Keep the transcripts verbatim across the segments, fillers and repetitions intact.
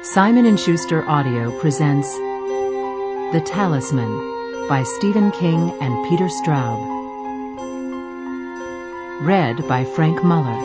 Simon and Schuster Audio presents The Talisman by Stephen King and Peter Straub. Read by Frank Muller.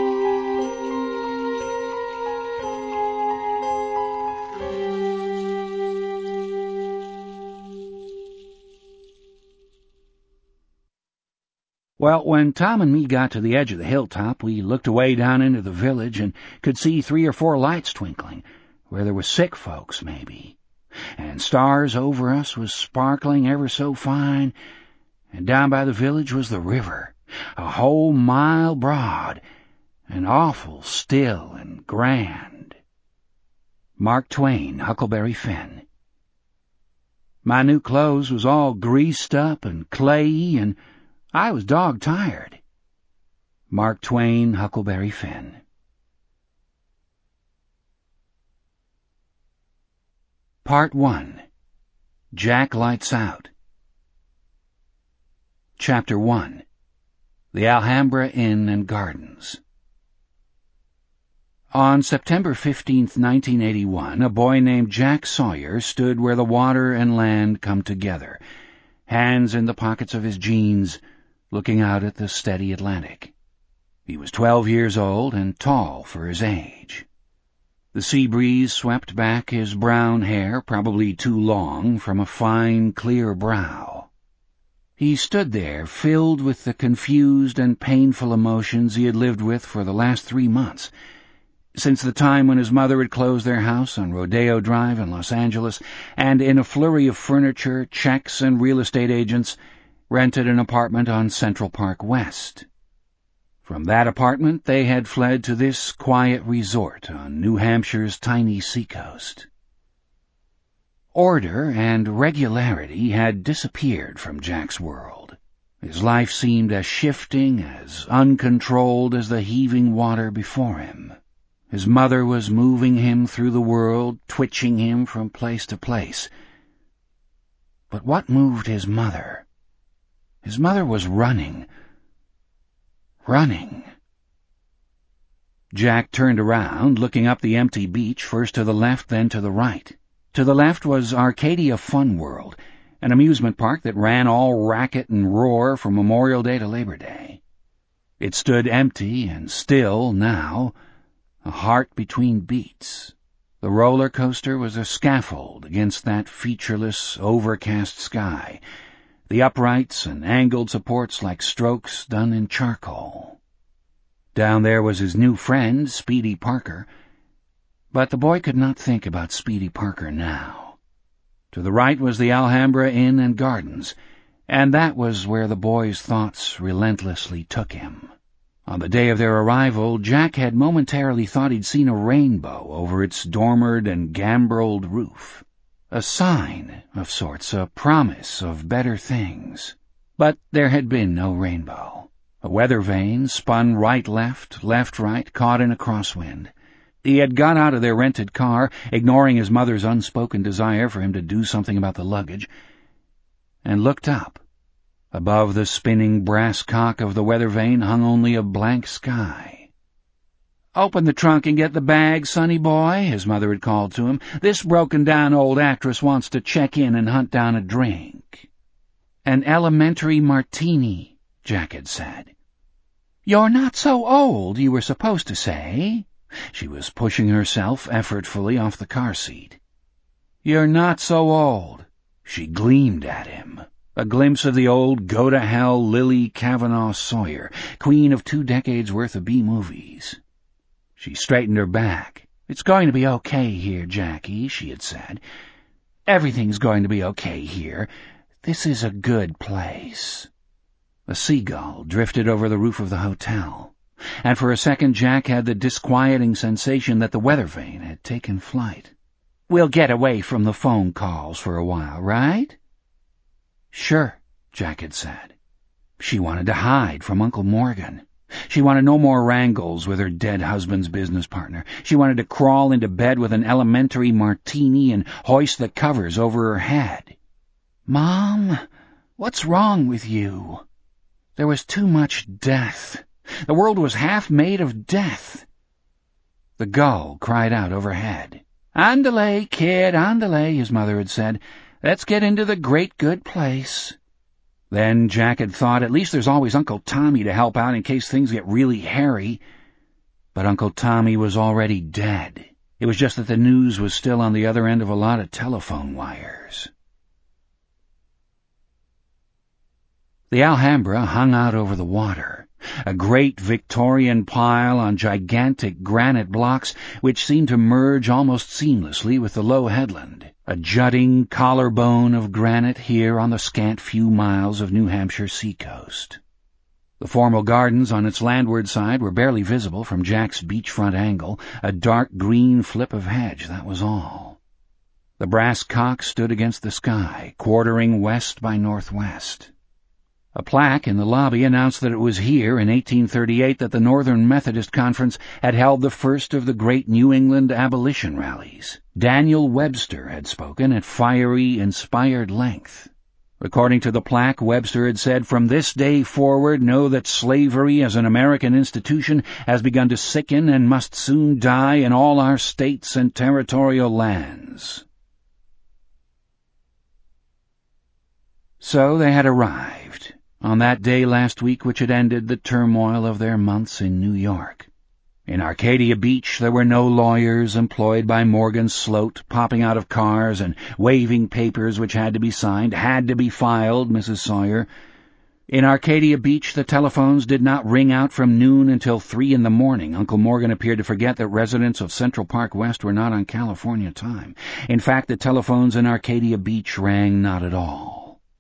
Well, when Tom and me got to the edge of the hilltop, we looked away down into the village and could see three or four lights twinkling, where there was sick folks, maybe. And stars over us was sparkling ever so fine, and down by the village was the river, a whole mile broad, and awful still and grand. Mark Twain, Huckleberry Finn. My new clothes was all greased up and clayey, and I was dog-tired. Mark Twain, Huckleberry Finn. Part one. Jack Lights Out. Chapter one. The Alhambra Inn and Gardens. On September fifteenth, nineteen eighty-one, a boy named Jack Sawyer stood where the water and land come together, hands in the pockets of his jeans, looking out at the steady Atlantic. He was twelve years old and tall for his age. The sea breeze swept back his brown hair, probably too long, from a fine, clear brow. He stood there, filled with the confused and painful emotions he had lived with for the last three months, since the time when his mother had closed their house on Rodeo Drive in Los Angeles, and in a flurry of furniture, checks, and real estate agents, rented an apartment on Central Park West. From that apartment they had fled to this quiet resort on New Hampshire's tiny seacoast. Order and regularity had disappeared from Jack's world. His life seemed as shifting, as uncontrolled as the heaving water before him. His mother was moving him through the world, twitching him from place to place. But what moved his mother? His mother was running. Running. Jack turned around, looking up the empty beach, first to the left, then to the right. To the left was Arcadia Fun World, an amusement park that ran all racket and roar from Memorial Day to Labor Day. It stood empty and still now, a heart between beats. The roller coaster was a scaffold against that featureless, overcast sky, the uprights and angled supports like strokes done in charcoal. Down there was his new friend, Speedy Parker, but the boy could not think about Speedy Parker now. To the right was the Alhambra Inn and Gardens, and that was where the boy's thoughts relentlessly took him. On the day of their arrival, Jack had momentarily thought he'd seen a rainbow over its dormered and gambreled roof. A sign of sorts, a promise of better things. But there had been no rainbow. A weather vane spun right-left, left-right, caught in a crosswind. He had got out of their rented car, ignoring his mother's unspoken desire for him to do something about the luggage, and looked up. Above the spinning brass cock of the weather vane hung only a blank sky. "Open the trunk and get the bag, sonny boy," his mother had called to him. "This broken-down old actress wants to check in and hunt down a drink." "An elementary martini," Jack had said. "You're not so old, you were supposed to say." She was pushing herself effortfully off the car seat. "You're not so old." She gleamed at him. A glimpse of the old go-to-hell Lily Kavanaugh Sawyer, queen of two decades' worth of B-movies. She straightened her back. "It's going to be okay here, Jackie," she had said. "Everything's going to be okay here. This is a good place." A seagull drifted over the roof of the hotel, and for a second Jack had the disquieting sensation that the weather vane had taken flight. "We'll get away from the phone calls for a while, right?" "Sure," Jack had said. She wanted to hide from Uncle Morgan. She wanted no more wrangles with her dead husband's business partner. She wanted to crawl into bed with an elementary martini and hoist the covers over her head. "Mom, what's wrong with you?" There was too much death. The world was half made of death. The gull cried out overhead. "Andale, kid, andale," his mother had said. "Let's get into the great good place." Then Jack had thought, at least there's always Uncle Tommy to help out in case things get really hairy. But Uncle Tommy was already dead. It was just that the news was still on the other end of a lot of telephone wires. The Alhambra hung out over the water, a great Victorian pile on gigantic granite blocks which seemed to merge almost seamlessly with the low headland, a jutting collarbone of granite here on the scant few miles of New Hampshire seacoast. The formal gardens on its landward side were barely visible from Jack's beachfront angle, a dark green flip of hedge, that was all. The brass cock stood against the sky, quartering west by northwest. A plaque in the lobby announced that it was here in eighteen thirty-eight that the Northern Methodist Conference had held the first of the great New England abolition rallies. Daniel Webster had spoken at fiery, inspired length. According to the plaque, Webster had said, "From this day forward, know that slavery as an American institution has begun to sicken and must soon die in all our states and territorial lands." So they had arrived, on that day last week which had ended the turmoil of their months in New York. In Arcadia Beach there were no lawyers employed by Morgan Sloat popping out of cars and waving papers which had to be signed, had to be filed, Missus Sawyer. In Arcadia Beach the telephones did not ring out from noon until three in the morning. Uncle Morgan appeared to forget that residents of Central Park West were not on California time. In fact, the telephones in Arcadia Beach rang not at all.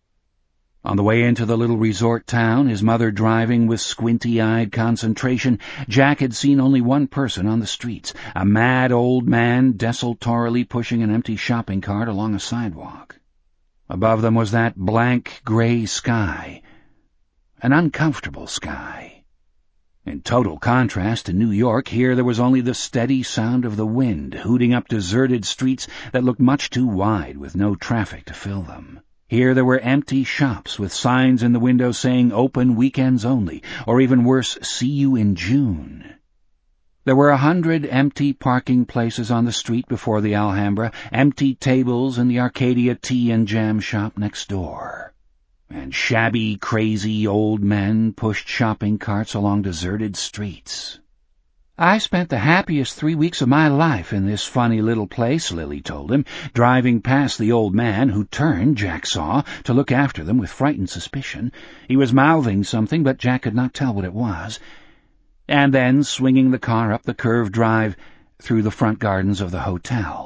On the way into the little resort town, his mother driving with squinty-eyed concentration, Jack had seen only one person on the streets, a mad old man desultorily pushing an empty shopping cart along a sidewalk. Above them was that blank gray sky, an uncomfortable sky. In total contrast to New York, here there was only the steady sound of the wind hooting up deserted streets that looked much too wide with no traffic to fill them. Here there were empty shops with signs in the windows saying open weekends only, or even worse, see you in June. There were a hundred empty parking places on the street before the Alhambra, empty tables in the Arcadia Tea and Jam shop next door. And shabby, crazy old men pushed shopping carts along deserted streets. "I spent the happiest three weeks of my life in this funny little place," Lily told him, driving past the old man, who turned, Jack saw, to look after them with frightened suspicion. He was mouthing something, but Jack could not tell what it was. And then swinging the car up the curved drive through the front gardens of the hotel.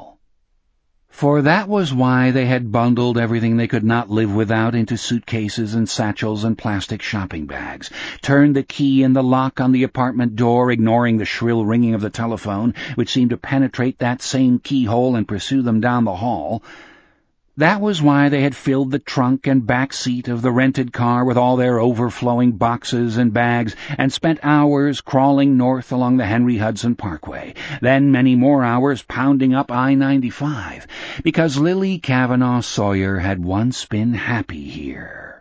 For that was why they had bundled everything they could not live without into suitcases and satchels and plastic shopping bags, turned the key in the lock on the apartment door, ignoring the shrill ringing of the telephone, which seemed to penetrate that same keyhole and pursue them down the hall. That was why they had filled the trunk and back seat of the rented car with all their overflowing boxes and bags, and spent hours crawling north along the Henry Hudson Parkway, then many more hours pounding up I ninety-five, because Lily Kavanaugh Sawyer had once been happy here.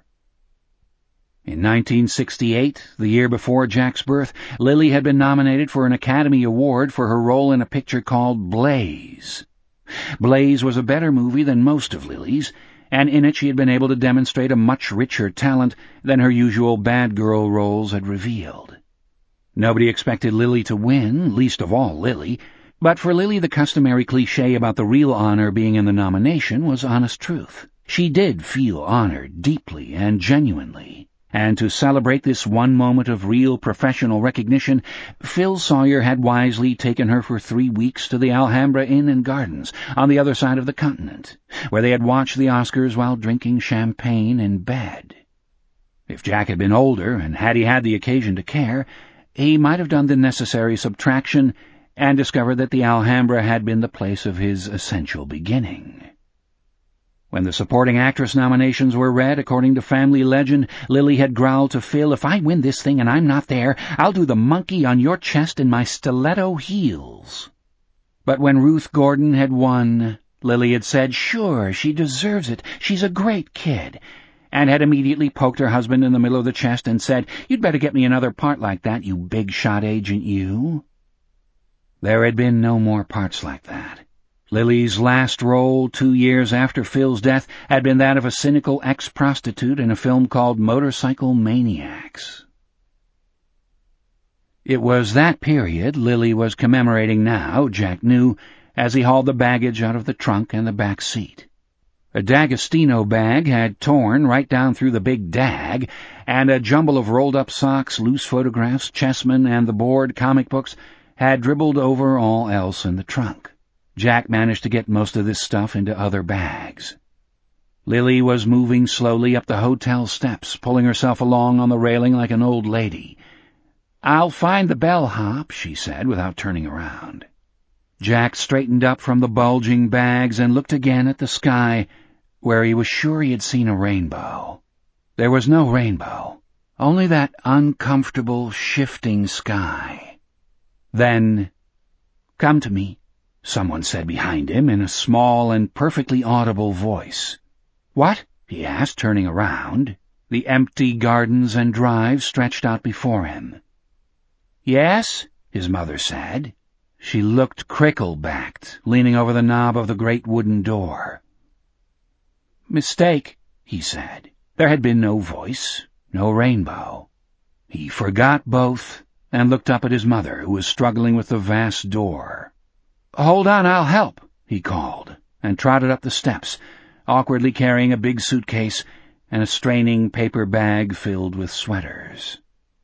In nineteen sixty-eight, the year before Jack's birth, Lily had been nominated for an Academy Award for her role in a picture called Blaze. Blaze was a better movie than most of Lily's, and in it she had been able to demonstrate a much richer talent than her usual bad girl roles had revealed. Nobody expected Lily to win, least of all Lily, but for Lily the customary cliché about the real honor being in the nomination was honest truth. She did feel honored deeply and genuinely. And to celebrate this one moment of real professional recognition, Phil Sawyer had wisely taken her for three weeks to the Alhambra Inn and Gardens on the other side of the continent, where they had watched the Oscars while drinking champagne in bed. If Jack had been older, and had he had the occasion to care, he might have done the necessary subtraction and discovered that the Alhambra had been the place of his essential beginning. When the supporting actress nominations were read, according to family legend, Lily had growled to Phil, "If I win this thing and I'm not there, I'll do the monkey on your chest in my stiletto heels." But when Ruth Gordon had won, Lily had said, "Sure, she deserves it. She's a great kid," and had immediately poked her husband in the middle of the chest and said, "You'd better get me another part like that, you big-shot agent, you." There had been no more parts like that. Lily's last role two years after Phil's death had been that of a cynical ex-prostitute in a film called Motorcycle Maniacs. It was that period Lily was commemorating now, Jack knew, as he hauled the baggage out of the trunk and the back seat. A D'Agostino bag had torn right down through the big dag, and a jumble of rolled-up socks, loose photographs, chessmen, and the board comic books had dribbled over all else in the trunk. Jack managed to get most of this stuff into other bags. Lily was moving slowly up the hotel steps, pulling herself along on the railing like an old lady. "I'll find the bellhop," she said, without turning around. Jack straightened up from the bulging bags and looked again at the sky, where he was sure he had seen a rainbow. There was no rainbow, only that uncomfortable, shifting sky. Then, "Come to me," someone said behind him in a small and perfectly audible voice. "What?" he asked, turning around. The empty gardens and drive stretched out before him. "Yes?" his mother said. She looked crickle-backed, leaning over the knob of the great wooden door. "Mistake," he said. There had been no voice, no rainbow. He forgot both and looked up at his mother, who was struggling with the vast door. "Hold on, I'll help," he called, and trotted up the steps, awkwardly carrying a big suitcase and a straining paper bag filled with sweaters.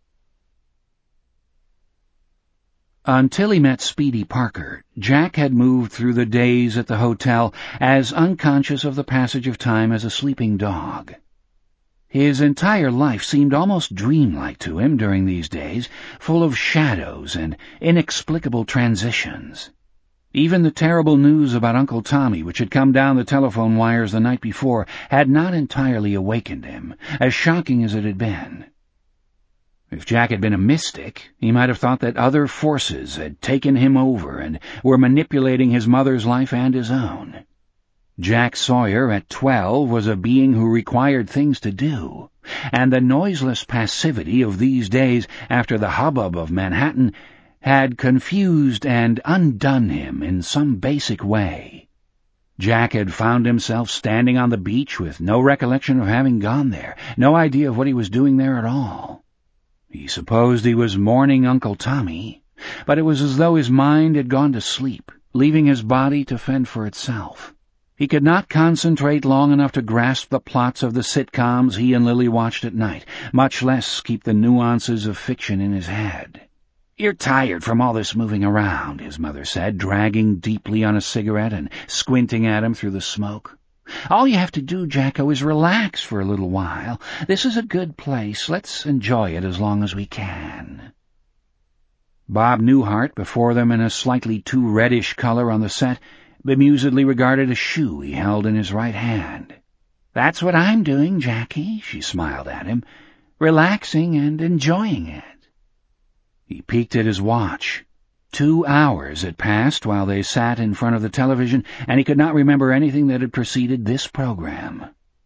Until he met Speedy Parker, Jack had moved through the days at the hotel as unconscious of the passage of time as a sleeping dog. His entire life seemed almost dreamlike to him during these days, full of shadows and inexplicable transitions. Even the terrible news about Uncle Tommy, which had come down the telephone wires the night before, had not entirely awakened him, as shocking as it had been. If Jack had been a mystic, he might have thought that other forces had taken him over and were manipulating his mother's life and his own. Jack Sawyer at twelve was a being who required things to do, and the noiseless passivity of these days after the hubbub of Manhattan had confused and undone him in some basic way. Jack had found himself standing on the beach with no recollection of having gone there, no idea of what he was doing there at all. He supposed he was mourning Uncle Tommy, but it was as though his mind had gone to sleep, leaving his body to fend for itself. He could not concentrate long enough to grasp the plots of the sitcoms he and Lily watched at night, much less keep the nuances of fiction in his head. "You're tired from all this moving around," his mother said, dragging deeply on a cigarette and squinting at him through the smoke. "All you have to do, Jacko, is relax for a little while. This is a good place. Let's enjoy it as long as we can." Bob Newhart, before them in a slightly too reddish color on the set, bemusedly regarded a shoe he held in his right hand. "That's what I'm doing, Jackie," she smiled at him, "relaxing and enjoying it." He peeked at his watch. Two hours had passed while they sat in front of the television, and he could not remember anything that had preceded this program.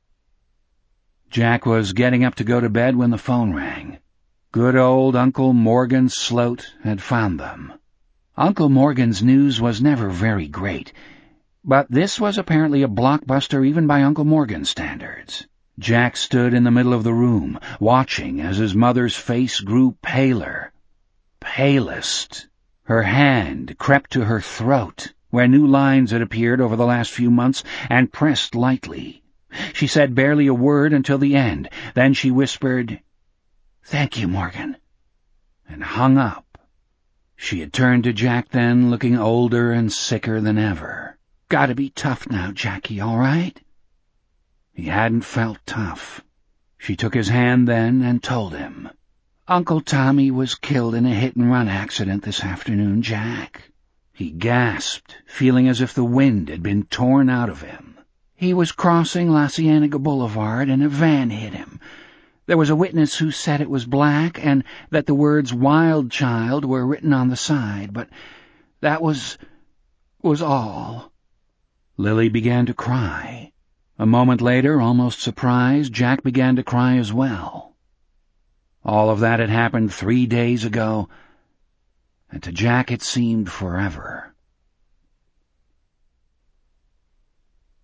Jack was getting up to go to bed when the phone rang. Good old Uncle Morgan Sloat had found them. Uncle Morgan's news was never very great, but this was apparently a blockbuster even by Uncle Morgan's standards. Jack stood in the middle of the room, watching as his mother's face grew paler. Palest. Her hand crept to her throat, where new lines had appeared over the last few months, and pressed lightly. She said barely a word until the end. Then she whispered, "Thank you, Morgan," and hung up. She had turned to Jack then, looking older and sicker than ever. "Gotta be tough now, Jackie, all right?" He hadn't felt tough. She took his hand then and told him. "Uncle Tommy was killed in a hit-and-run accident this afternoon, Jack." He gasped, feeling as if the wind had been torn out of him. "He was crossing La Cienega Boulevard and a van hit him. There was a witness who said it was black and that the words Wild Child were written on the side, but that was... was all." Lily began to cry. A moment later, almost surprised, Jack began to cry as well. All of that had happened three days ago, and to Jack it seemed forever.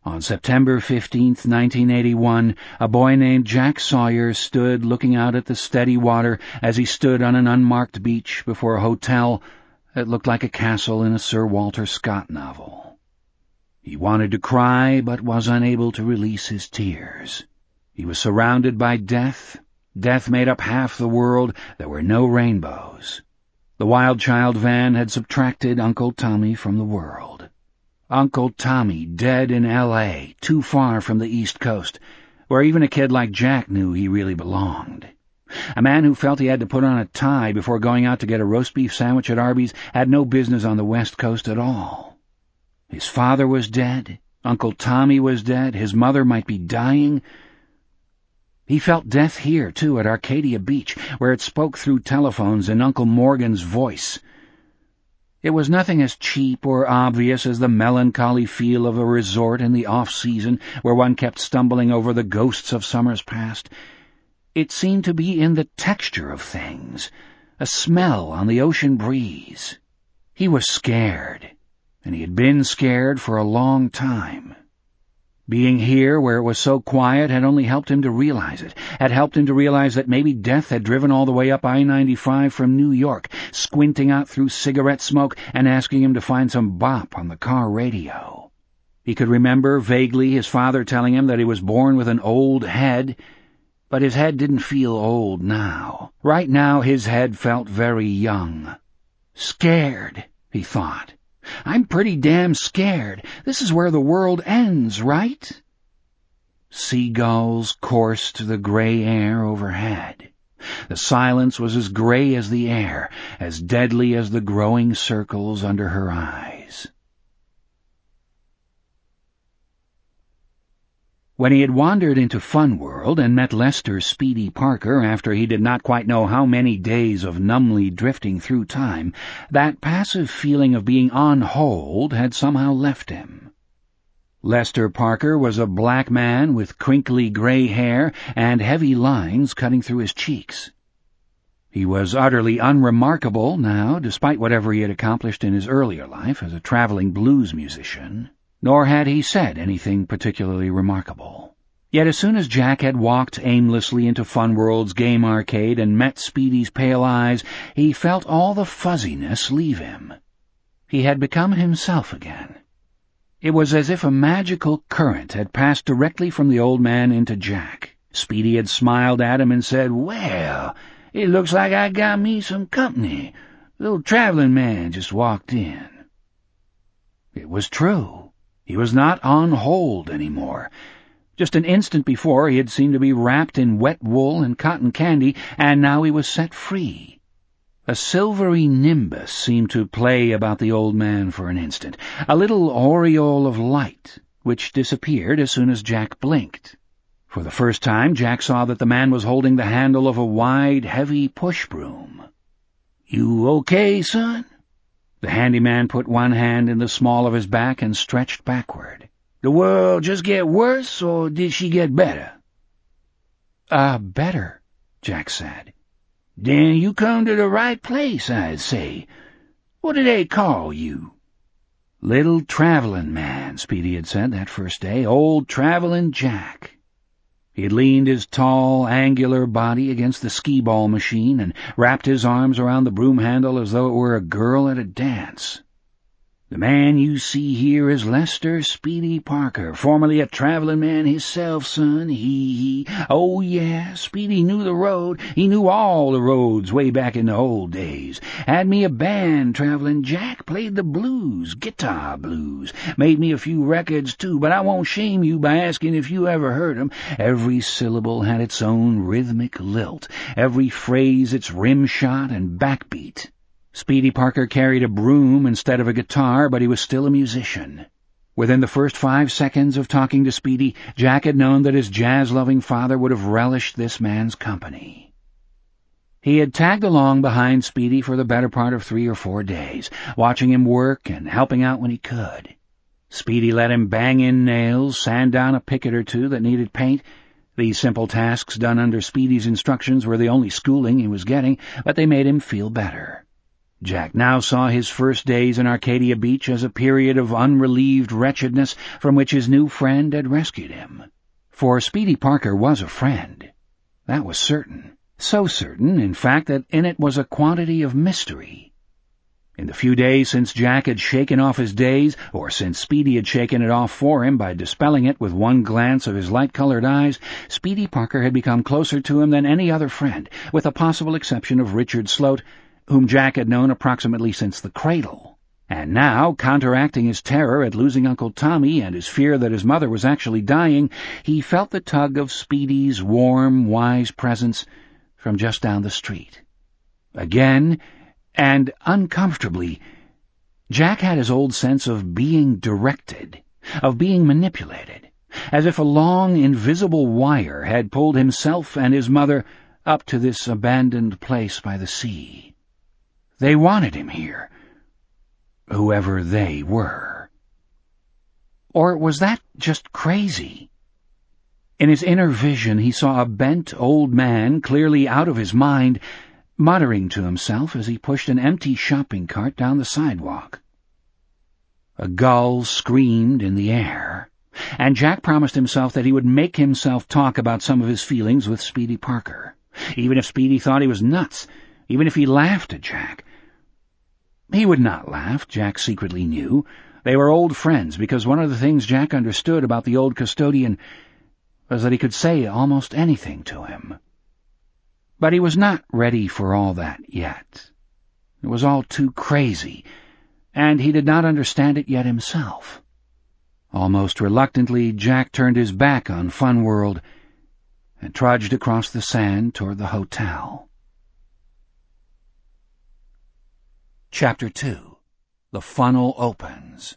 On September fifteenth, nineteen eighty-one, a boy named Jack Sawyer stood looking out at the steady water as he stood on an unmarked beach before a hotel that looked like a castle in a Sir Walter Scott novel. He wanted to cry, but was unable to release his tears. He was surrounded by death. Death made up half the world. There were no rainbows. The Wild Child van had subtracted Uncle Tommy from the world. Uncle Tommy dead in L A, too far from the East Coast, where even a kid like Jack knew he really belonged. A man who felt he had to put on a tie before going out to get a roast beef sandwich at Arby's had no business on the West Coast at all. His father was dead. Uncle Tommy was dead. His mother might be dying. He felt death here, too, at Arcadia Beach, where it spoke through telephones in Uncle Morgan's voice. It was nothing as cheap or obvious as the melancholy feel of a resort in the off-season where one kept stumbling over the ghosts of summers past. It seemed to be in the texture of things, a smell on the ocean breeze. He was scared, and he had been scared for a long time. Being here, where it was so quiet, had only helped him to realize it, had helped him to realize that maybe death had driven all the way up I ninety-five from New York, squinting out through cigarette smoke and asking him to find some bop on the car radio. He could remember vaguely his father telling him that he was born with an old head, but his head didn't feel old now. Right now his head felt very young. Scared, he thought. I'm pretty damn scared. This is where the world ends, right? Seagulls coursed the gray air overhead. The silence was as gray as the air, as deadly as the growing circles under her eyes. When he had wandered into Fun World and met Lester Speedy Parker after he did not quite know how many days of numbly drifting through time, that passive feeling of being on hold had somehow left him. Lester Parker was a black man with crinkly gray hair and heavy lines cutting through his cheeks. He was utterly unremarkable now, despite whatever he had accomplished in his earlier life as a traveling blues musician. Nor had he said anything particularly remarkable. Yet as soon as Jack had walked aimlessly into Fun World's game arcade and met Speedy's pale eyes, he felt all the fuzziness leave him. He had become himself again. It was as if a magical current had passed directly from the old man into Jack. Speedy had smiled at him and said, "Well, it looks like I got me some company. The little traveling man just walked in." It was true. He was not on hold anymore. Just an instant before he had seemed to be wrapped in wet wool and cotton candy, and now he was set free. A silvery nimbus seemed to play about the old man for an instant, a little aureole of light, which disappeared as soon as Jack blinked. For the first time, Jack saw that the man was holding the handle of a wide, heavy push-broom. "You okay, son?" The handyman put one hand in the small of his back and stretched backward. "The world just get worse, or did she get better?" Uh, better, Jack said. "Then you come to the right place, I'd say. What do they call you?" "Little traveling man," Speedy had said that first day. "Old traveling Jack." He had leaned his tall, angular body against the skee-ball machine and wrapped his arms around the broom handle as though it were a girl at a dance. "The man you see here is Lester Speedy Parker, formerly a traveling man himself, son. He, he, oh yeah, Speedy knew the road. He knew all the roads way back in the old days. Had me a band, traveling Jack, played the blues, guitar blues. Made me a few records, too, but I won't shame you by asking if you ever heard 'em. Every syllable had its own rhythmic lilt, every phrase its rim shot and backbeat. Speedy Parker carried a broom instead of a guitar, but he was still a musician. Within the first five seconds of talking to Speedy, Jack had known that his jazz-loving father would have relished this man's company. He had tagged along behind Speedy for the better part of three or four days, watching him work and helping out when he could. Speedy let him bang in nails, sand down a picket or two that needed paint. These simple tasks done under Speedy's instructions were the only schooling he was getting, but they made him feel better. Jack now saw his first days in Arcadia Beach as a period of unrelieved wretchedness from which his new friend had rescued him. For Speedy Parker was a friend. That was certain. So certain, in fact, that in it was a quantity of mystery. In the few days since Jack had shaken off his daze, or since Speedy had shaken it off for him by dispelling it with one glance of his light-colored eyes, Speedy Parker had become closer to him than any other friend, with the possible exception of Richard Sloat, whom Jack had known approximately since the cradle. And now, counteracting his terror at losing Uncle Tommy and his fear that his mother was actually dying, he felt the tug of Speedy's warm, wise presence from just down the street. Again, and uncomfortably, Jack had his old sense of being directed, of being manipulated, as if a long, invisible wire had pulled himself and his mother up to this abandoned place by the sea. They wanted him here, whoever they were. Or was that just crazy? In his inner vision he saw a bent old man, clearly out of his mind, muttering to himself as he pushed an empty shopping cart down the sidewalk. A gull screamed in the air, and Jack promised himself that he would make himself talk about some of his feelings with Speedy Parker, even if Speedy thought he was nuts, even if he laughed at Jack. He would not laugh, Jack secretly knew. They were old friends, because one of the things Jack understood about the old custodian was that he could say almost anything to him. But he was not ready for all that yet. It was all too crazy, and he did not understand it yet himself. Almost reluctantly, Jack turned his back on Fun World and trudged across the sand toward the hotel. Chapter two. The Funnel Opens.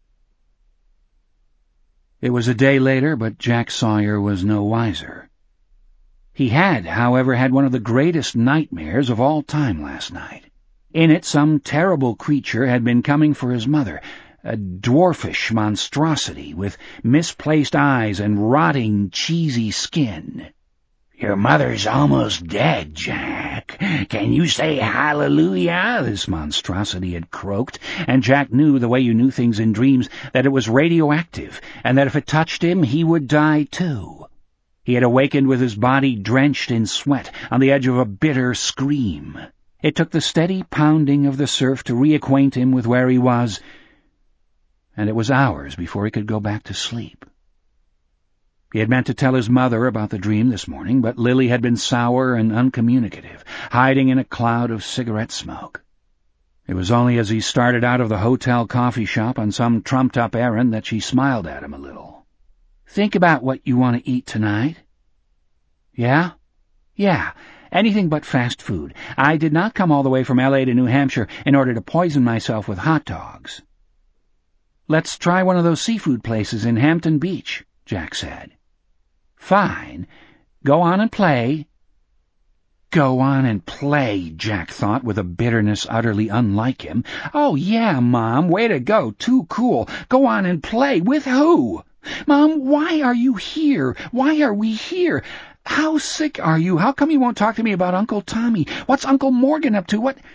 It was a day later, but Jack Sawyer was no wiser. He had, however, had one of the greatest nightmares of all time last night. In it, some terrible creature had been coming for his mother, a dwarfish monstrosity with misplaced eyes and rotting, cheesy skin. "Your mother's almost dead, Jack. Can you say hallelujah?" this monstrosity had croaked, and Jack knew, the way you knew things in dreams, that it was radioactive, and that if it touched him, he would die too. He had awakened with his body drenched in sweat, on the edge of a bitter scream. It took the steady pounding of the surf to reacquaint him with where he was, and it was hours before he could go back to sleep. He had meant to tell his mother about the dream this morning, but Lily had been sour and uncommunicative, hiding in a cloud of cigarette smoke. It was only as he started out of the hotel coffee shop on some trumped-up errand that she smiled at him a little. "Think about what you want to eat tonight." "Yeah? Yeah, anything but fast food. I did not come all the way from L A to New Hampshire in order to poison myself with hot dogs." "Let's try one of those seafood places in Hampton Beach," Jack said. "Fine. Go on and play." Go on and play, Jack thought with a bitterness utterly unlike him. "Oh, yeah, Mom, way to go, too cool. Go on and play. With who? Mom, why are you here? Why are we here? How sick are you? How come you won't talk to me about Uncle Tommy? What's Uncle Morgan up to? What—"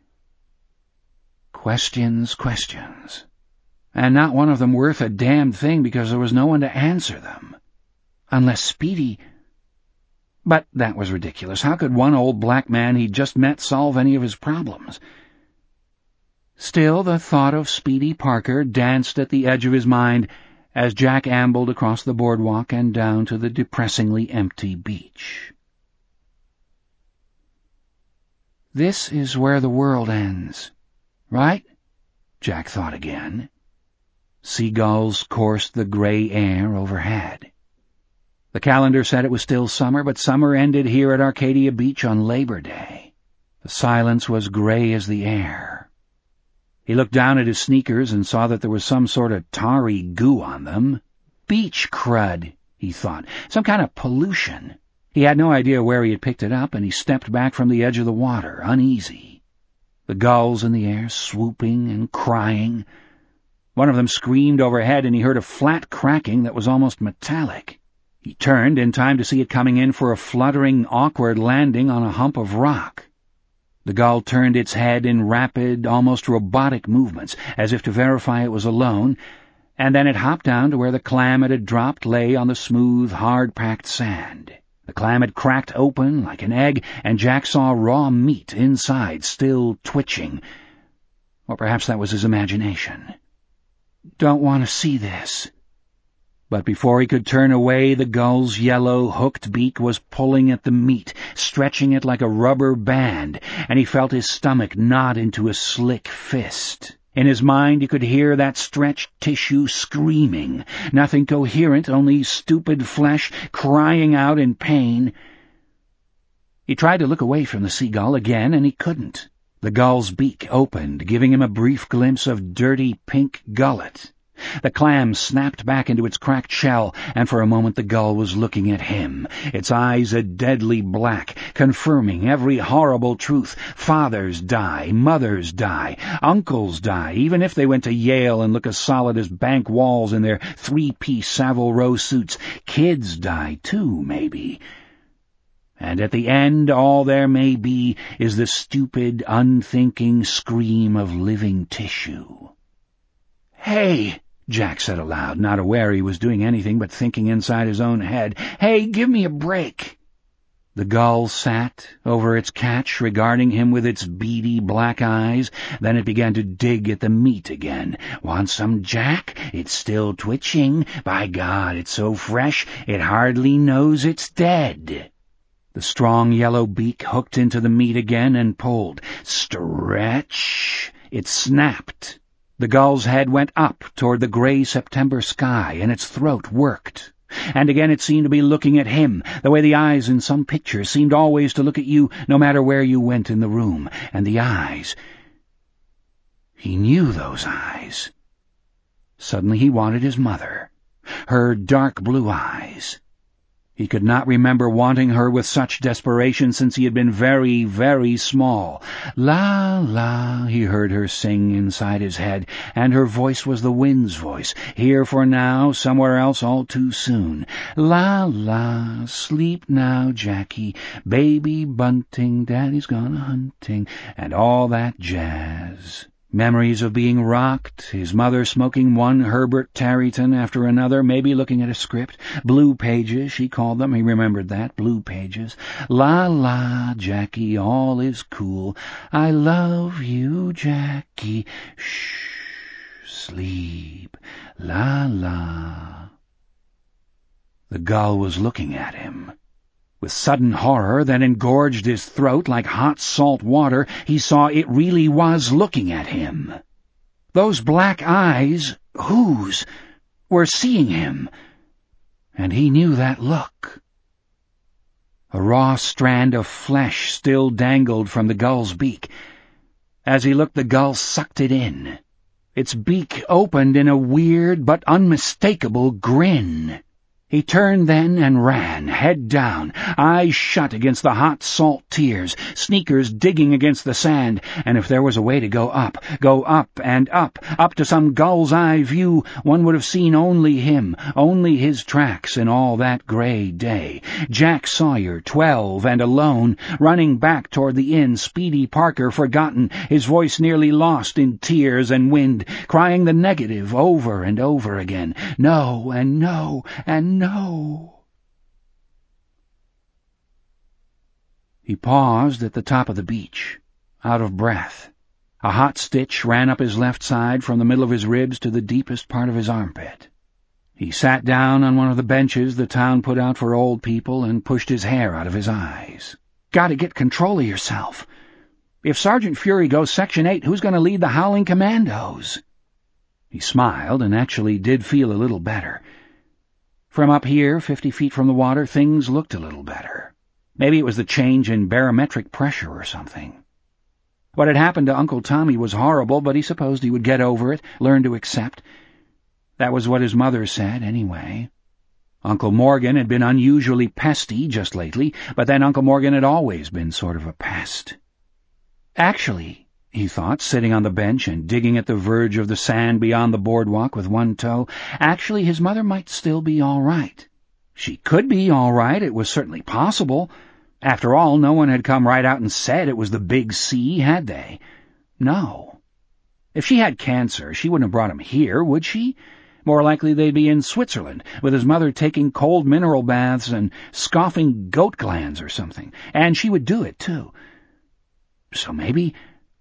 Questions, questions. And not one of them worth a damned thing because there was no one to answer them. Unless Speedy... But that was ridiculous. How could one old black man he'd just met solve any of his problems? Still, the thought of Speedy Parker danced at the edge of his mind as Jack ambled across the boardwalk and down to the depressingly empty beach. This is where the world ends, right? Jack thought again. Seagulls coursed the gray air overhead. The calendar said it was still summer, but summer ended here at Arcadia Beach on Labor Day. The silence was gray as the air. He looked down at his sneakers and saw that there was some sort of tarry goo on them. Beach crud, he thought, some kind of pollution. He had no idea where he had picked it up, and he stepped back from the edge of the water, uneasy. The gulls in the air swooping and crying. One of them screamed overhead, and he heard a flat cracking that was almost metallic. He turned in time to see it coming in for a fluttering, awkward landing on a hump of rock. The gull turned its head in rapid, almost robotic movements, as if to verify it was alone, and then it hopped down to where the clam it had dropped lay on the smooth, hard-packed sand. The clam had cracked open like an egg, and Jack saw raw meat inside, still twitching. Or perhaps that was his imagination. "Don't want to see this." But before he could turn away, the gull's yellow, hooked beak was pulling at the meat, stretching it like a rubber band, and he felt his stomach knot into a slick fist. In his mind he could hear that stretched tissue screaming, nothing coherent, only stupid flesh crying out in pain. He tried to look away from the seagull again, and he couldn't. The gull's beak opened, giving him a brief glimpse of dirty pink gullet. The clam snapped back into its cracked shell, and for a moment the gull was looking at him, its eyes a deadly black, confirming every horrible truth. Fathers die, mothers die, uncles die, even if they went to Yale and look as solid as bank walls in their three-piece Savile Row suits. Kids die, too, maybe. And at the end, all there may be is the stupid, unthinking scream of living tissue. "Hey!" Jack said aloud, not aware he was doing anything but thinking inside his own head. "Hey, give me a break!" The gull sat over its catch, regarding him with its beady black eyes. Then it began to dig at the meat again. "Want some, Jack? It's still twitching. By God, it's so fresh, it hardly knows it's dead." The strong yellow beak hooked into the meat again and pulled. Stretch! It snapped. The gull's head went up toward the gray September sky, and its throat worked. And again it seemed to be looking at him, the way the eyes in some picture seemed always to look at you no matter where you went in the room. And the eyes... He knew those eyes. Suddenly he wanted his mother. Her dark blue eyes. He could not remember wanting her with such desperation since he had been very, very small. "La, la," he heard her sing inside his head, and her voice was the wind's voice, here for now, somewhere else all too soon. "La, la, sleep now, Jackie, baby bunting, daddy's gone a-hunting," and all that jazz. Memories of being rocked, his mother smoking one Herbert Tarryton after another, maybe looking at a script. Blue pages, she called them, he remembered that, blue pages. "La, la, Jackie, all is cool. I love you, Jackie. Shh, sleep. La, la." The gull was looking at him. With sudden horror that engorged his throat like hot salt water, he saw it really was looking at him. Those black eyes, whose, were seeing him, and he knew that look. A raw strand of flesh still dangled from the gull's beak. As he looked, the gull sucked it in. Its beak opened in a weird but unmistakable grin. He turned then and ran, head down, eyes shut against the hot salt tears, sneakers digging against the sand, and if there was a way to go up, go up and up, up to some gull's eye view, one would have seen only him, only his tracks in all that gray day. Jack Sawyer, twelve and alone, running back toward the inn, Speedy Parker forgotten, his voice nearly lost in tears and wind, crying the negative over and over again. No and no and no. No. He paused at the top of the beach, out of breath. A hot stitch ran up his left side from the middle of his ribs to the deepest part of his armpit. He sat down on one of the benches the town put out for old people and pushed his hair out of his eyes. "Gotta get control of yourself. If Sergeant Fury goes Section eight, who's going to lead the Howling Commandos?" He smiled and actually did feel a little better. From up here, fifty feet from the water, things looked a little better. Maybe it was the change in barometric pressure or something. What had happened to Uncle Tommy was horrible, but he supposed he would get over it, learn to accept. That was what his mother said, anyway. Uncle Morgan had been unusually pesty just lately, but then Uncle Morgan had always been sort of a pest. Actually, he thought, sitting on the bench and digging at the verge of the sand beyond the boardwalk with one toe, actually his mother might still be all right. She could be all right, it was certainly possible. After all, no one had come right out and said it was the Big C, had they? No. If she had cancer, she wouldn't have brought him here, would she? More likely they'd be in Switzerland, with his mother taking cold mineral baths and scoffing goat glands or something. And she would do it, too. So maybe...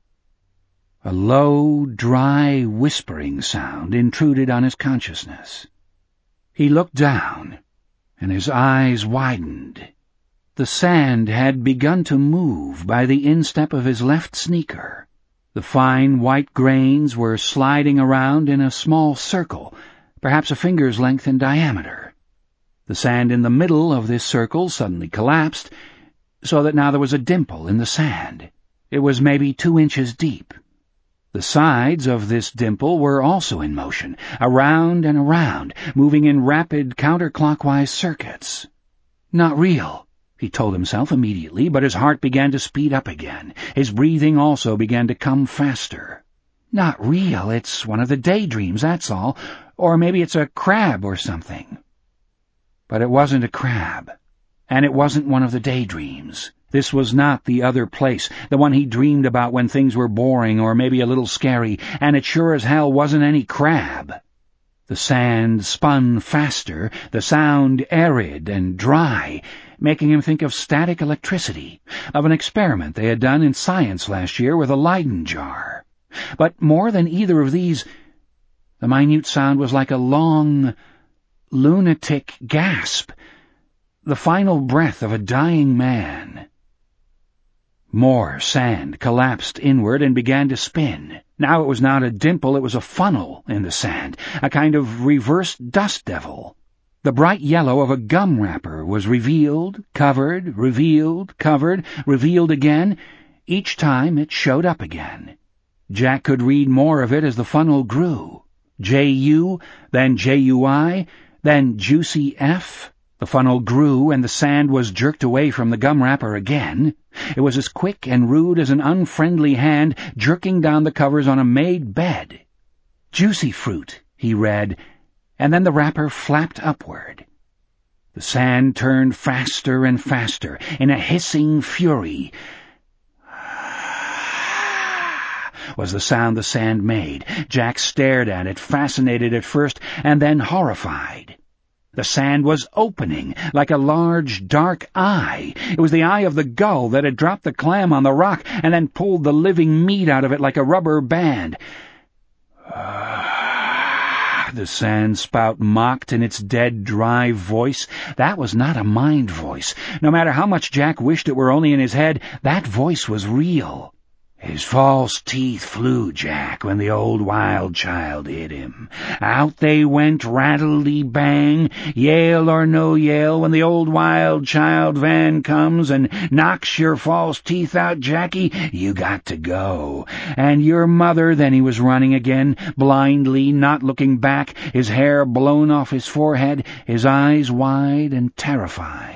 A low, dry, whispering sound intruded on his consciousness. He looked down, and his eyes widened. The sand had begun to move by the instep of his left sneaker. The fine white grains were sliding around in a small circle, perhaps a finger's length in diameter. The sand in the middle of this circle suddenly collapsed, so that now there was a dimple in the sand. It was maybe two inches deep. The sides of this dimple were also in motion, around and around, moving in rapid counterclockwise circuits. Not real, he told himself immediately, but his heart began to speed up again. His breathing also began to come faster. Not real, it's one of the daydreams, that's all. Or maybe it's a crab or something. But it wasn't a crab, and it wasn't one of the daydreams. This was not the other place, the one he dreamed about when things were boring or maybe a little scary, and it sure as hell wasn't any crab. The sand spun faster, the sound arid and dry, making him think of static electricity, of an experiment they had done in science last year with a Leyden jar. But more than either of these, the minute sound was like a long, lunatic gasp, the final breath of a dying man. More sand collapsed inward and began to spin. Now it was not a dimple, it was a funnel in the sand, a kind of reverse dust devil. The bright yellow of a gum wrapper was revealed, covered, revealed, covered, revealed again. Each time it showed up again. Jack could read more of it as the funnel grew. J U, then J U I, then Juicy F. The funnel grew, and the sand was jerked away from the gum wrapper again. It was as quick and rude as an unfriendly hand jerking down the covers on a made bed. Juicy fruit, he read, and then the wrapper flapped upward. The sand turned faster and faster, in a hissing fury. Was the sound the sand made. Jack stared at it, fascinated at first, and then horrified. The sand was opening, like a large, dark eye. It was the eye of the gull that had dropped the clam on the rock and then pulled the living meat out of it like a rubber band. Ah, the sand spout mocked in its dead, dry voice. That was not a mind voice. No matter how much Jack wished it were only in his head, that voice was real. His false teeth flew, Jack, when the old wild child hit him. Out they went, rattledy-bang, Yale or no Yale, when the old wild child van comes and knocks your false teeth out, Jackie, you got to go. And your mother, then he was running again, blindly, not looking back, his hair blown off his forehead, his eyes wide and terrified.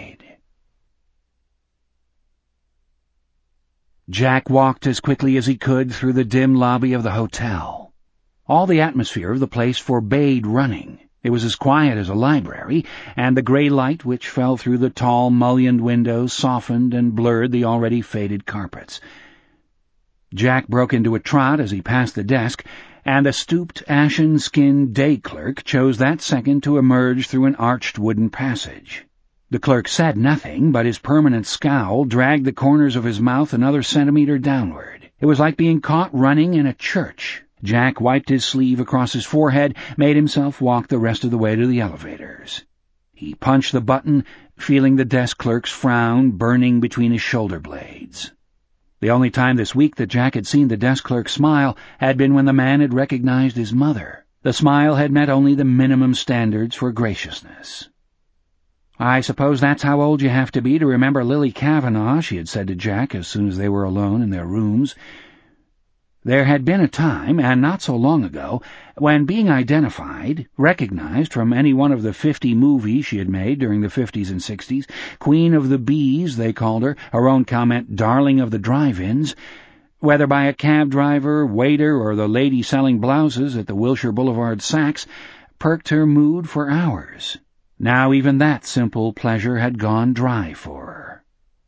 Jack walked as quickly as he could through the dim lobby of the hotel. All the atmosphere of the place forbade running. It was as quiet as a library, and the gray light which fell through the tall, mullioned windows softened and blurred the already faded carpets. Jack broke into a trot as he passed the desk, and the stooped, ashen-skinned day clerk chose that second to emerge through an arched wooden passage. The clerk said nothing, but his permanent scowl dragged the corners of his mouth another centimeter downward. It was like being caught running in a church. Jack wiped his sleeve across his forehead, made himself walk the rest of the way to the elevators. He punched the button, feeling the desk clerk's frown burning between his shoulder blades. The only time this week that Jack had seen the desk clerk smile had been when the man had recognized his mother. The smile had met only the minimum standards for graciousness. "I suppose that's how old you have to be to remember Lily Kavanaugh," she had said to Jack as soon as they were alone in their rooms. There had been a time, and not so long ago, when being identified, recognized from any one of the fifty movies she had made during the fifties and sixties, Queen of the Bees, they called her, her own comment, Darling of the Drive-Ins, whether by a cab driver, waiter, or the lady selling blouses at the Wilshire Boulevard Saks, perked her mood for hours. Now even that simple pleasure had gone dry for her.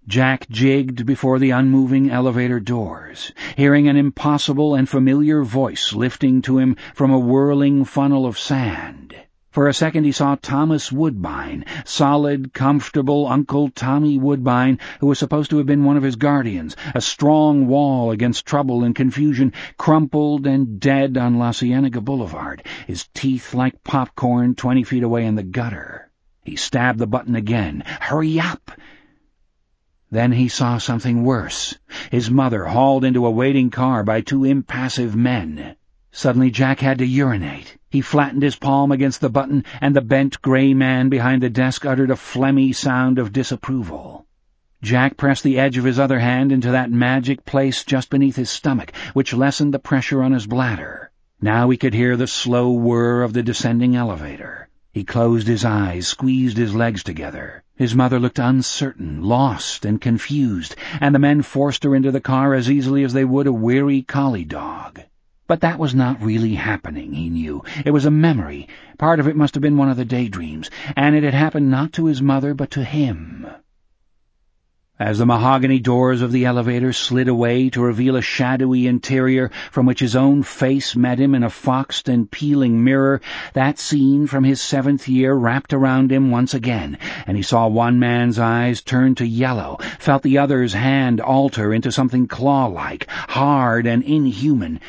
Jack jigged before the unmoving elevator doors, hearing an impossible and familiar voice lifting to him from a whirling funnel of sand. For a second he saw Thomas Woodbine, solid, comfortable Uncle Tommy Woodbine, who was supposed to have been one of his guardians, a strong wall against trouble and confusion, crumpled and dead on La Cienega Boulevard, his teeth like popcorn twenty feet away in the gutter. He stabbed the button again. Hurry up! Then he saw something worse. His mother hauled into a waiting car by two impassive men. Suddenly Jack had to urinate. He flattened his palm against the button, and the bent gray man behind the desk uttered a phlegmy sound of disapproval. Jack pressed the edge of his other hand into that magic place just beneath his stomach, which lessened the pressure on his bladder. Now he could hear the slow whir of the descending elevator. He closed his eyes, squeezed his legs together. His mother looked uncertain, lost, and confused, and the men forced her into the car as easily as they would a weary collie dog. But that was not really happening, he knew. It was a memory. Part of it must have been one of the daydreams, and it had happened not to his mother, but to him. As the mahogany doors of the elevator slid away to reveal a shadowy interior from which his own face met him in a foxed and peeling mirror, that scene from his seventh year wrapped around him once again, and he saw one man's eyes turn to yellow, felt the other's hand alter into something claw-like, hard and inhuman.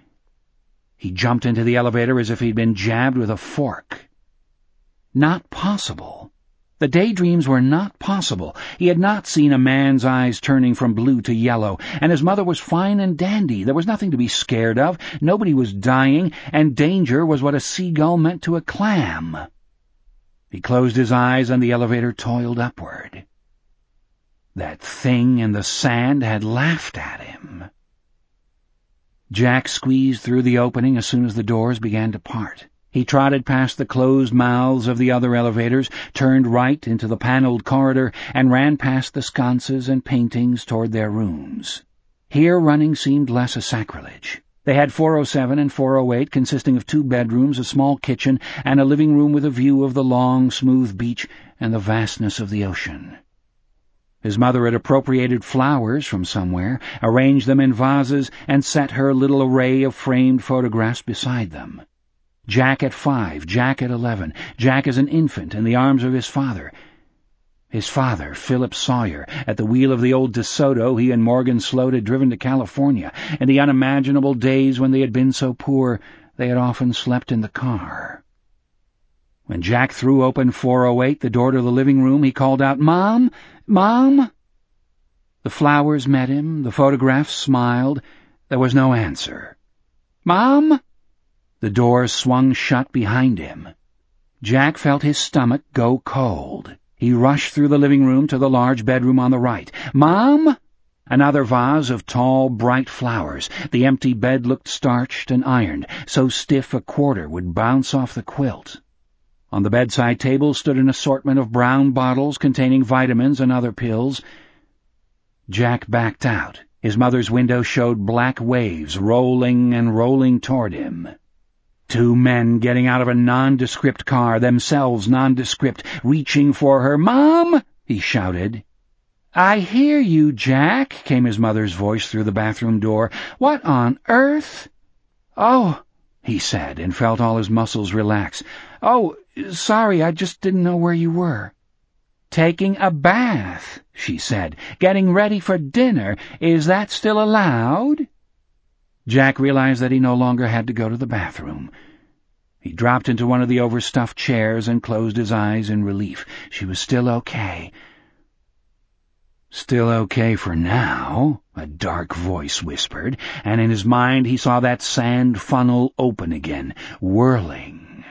He jumped into the elevator as if he'd been jabbed with a fork. Not possible. The daydreams were not possible. He had not seen a man's eyes turning from blue to yellow, and his mother was fine and dandy. There was nothing to be scared of. Nobody was dying, and danger was what a seagull meant to a clam. He closed his eyes, and the elevator toiled upward. That thing in the sand had laughed at him. Jack squeezed through the opening as soon as the doors began to part. He trotted past the closed mouths of the other elevators, turned right into the paneled corridor, and ran past the sconces and paintings toward their rooms. Here running seemed less a sacrilege. They had four oh seven and four oh eight, consisting of two bedrooms, a small kitchen, and a living room with a view of the long, smooth beach and the vastness of the ocean. His mother had appropriated flowers from somewhere, arranged them in vases, and set her little array of framed photographs beside them. Jack at five, Jack at eleven, Jack as an infant in the arms of his father. His father, Philip Sawyer, at the wheel of the old DeSoto he and Morgan Sloat had driven to California, in the unimaginable days when they had been so poor they had often slept in the car. When Jack threw open four oh eight, the door to the living room, he called out, "Mom! Mom!" The flowers met him, the photographs smiled. There was no answer. "Mom!" The door swung shut behind him. Jack felt his stomach go cold. He rushed through the living room to the large bedroom on the right. "Mom!" Another vase of tall, bright flowers. The empty bed looked starched and ironed, so stiff a quarter would bounce off the quilt. On the bedside table stood an assortment of brown bottles containing vitamins and other pills. Jack backed out. His mother's window showed black waves rolling and rolling toward him. Two men getting out of a nondescript car, themselves nondescript, reaching for her. "Mom!" he shouted. "I hear you, Jack," came his mother's voice through the bathroom door. "What on earth?" "Oh," he said, and felt all his muscles relax. "Oh, sorry, I just didn't know where you were." "Taking a bath," she said. "Getting ready for dinner. Is that still allowed?" Jack realized that he no longer had to go to the bathroom. He dropped into one of the overstuffed chairs and closed his eyes in relief. She was still okay. "Still okay for now," a dark voice whispered, and in his mind he saw that sand funnel open again, whirling.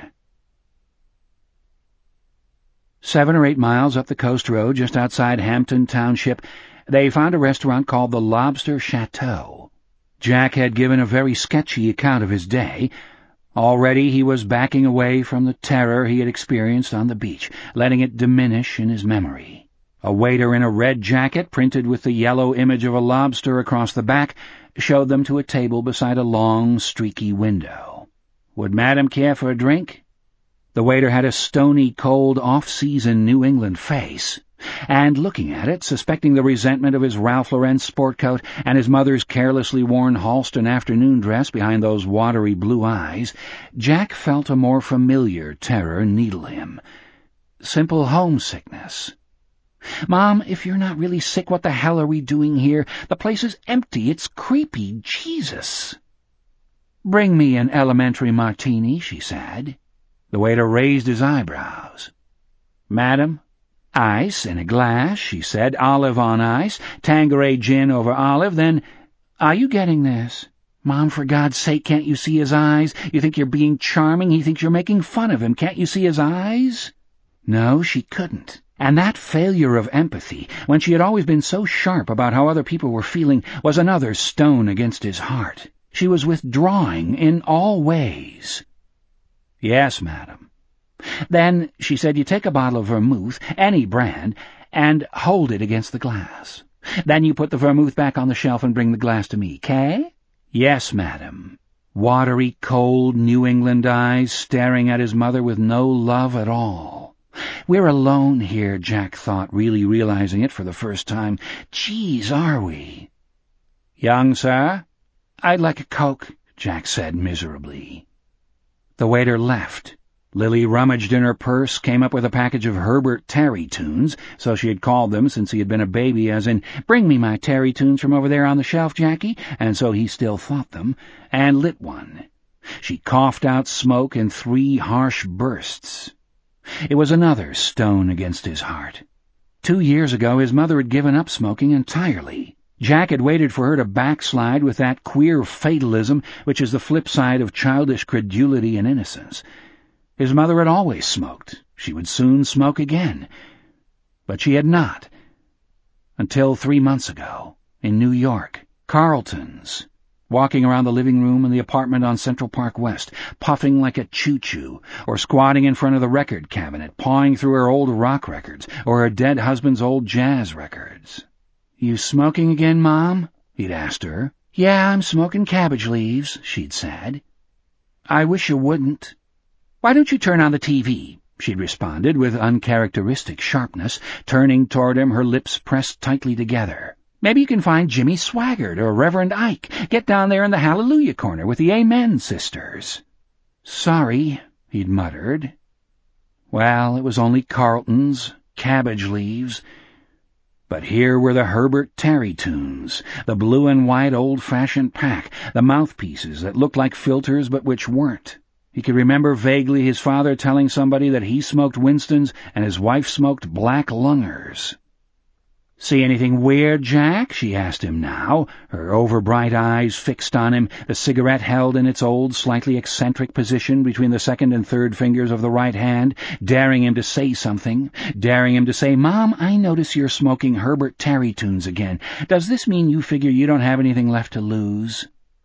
Seven or eight miles up the coast road, just outside Hampton Township, they found a restaurant called the Lobster Chateau. Jack had given a very sketchy account of his day. Already he was backing away from the terror he had experienced on the beach, letting it diminish in his memory. A waiter in a red jacket, printed with the yellow image of a lobster across the back, showed them to a table beside a long, streaky window. "Would Madam care for a drink?" The waiter had a stony, cold, off-season New England face, and looking at it, suspecting the resentment of his Ralph Lauren sport coat and his mother's carelessly worn Halston afternoon dress behind those watery blue eyes, Jack felt a more familiar terror needle him. Simple homesickness. "Mom, if you're not really sick, what the hell are we doing here? The place is empty. It's creepy. Jesus." "Bring me an elementary martini," she said. The waiter raised his eyebrows. "Madam, ice in a glass," she said. "Olive on ice. Tanqueray gin over olive. Then, are you getting this? Mom, for God's sake, can't you see his eyes? You think you're being charming. He thinks you're making fun of him. Can't you see his eyes?" No, she couldn't. And that failure of empathy, when she had always been so sharp about how other people were feeling, was another stone against his heart. She was withdrawing in all ways. "Yes, madam." "Then," she said, "you take a bottle of vermouth, any brand, and hold it against the glass. Then you put the vermouth back on the shelf and bring the glass to me, Kay?" "Yes, madam." Watery, cold New England eyes staring at his mother with no love at all. We're alone here, Jack thought, really realizing it for the first time. Geez, are we? "Young sir?" "I'd like a Coke," Jack said miserably. The waiter left. Lily rummaged in her purse, came up with a package of Herbert Terry tunes, so she had called them since he had been a baby, as in, "Bring me my Terry tunes from over there on the shelf, Jackie," and so he still thought them, and lit one. She coughed out smoke in three harsh bursts. It was another stone against his heart. Two years ago his mother had given up smoking entirely. Jack had waited for her to backslide with that queer fatalism which is the flip side of childish credulity and innocence. His mother had always smoked. She would soon smoke again. But she had not. Until three months ago, in New York, Carlton's, walking around the living room in the apartment on Central Park West, puffing like a choo-choo, or squatting in front of the record cabinet, pawing through her old rock records, or her dead husband's old jazz records. "You smoking again, Mom?" he'd asked her. "Yeah, I'm smoking cabbage leaves," she'd said. "I wish you wouldn't." "Why don't you turn on the T V?" she'd responded with uncharacteristic sharpness, turning toward him, her lips pressed tightly together. "Maybe you can find Jimmy Swaggart or Reverend Ike. Get down there in the Hallelujah corner with the Amen sisters." "Sorry," he'd muttered. Well, it was only Carlton's, cabbage leaves. But here were the Herbert Terry tunes, the blue and white old-fashioned pack, the mouthpieces that looked like filters but which weren't. He could remember vaguely his father telling somebody that he smoked Winstons and his wife smoked Black Lungers. "See anything weird, Jack?" she asked him now, her overbright eyes fixed on him, the cigarette held in its old, slightly eccentric position between the second and third fingers of the right hand, daring him to say something, daring him to say, "Mom, I notice you're smoking Herbert Terry tunes again. Does this mean you figure you don't have anything left to lose?"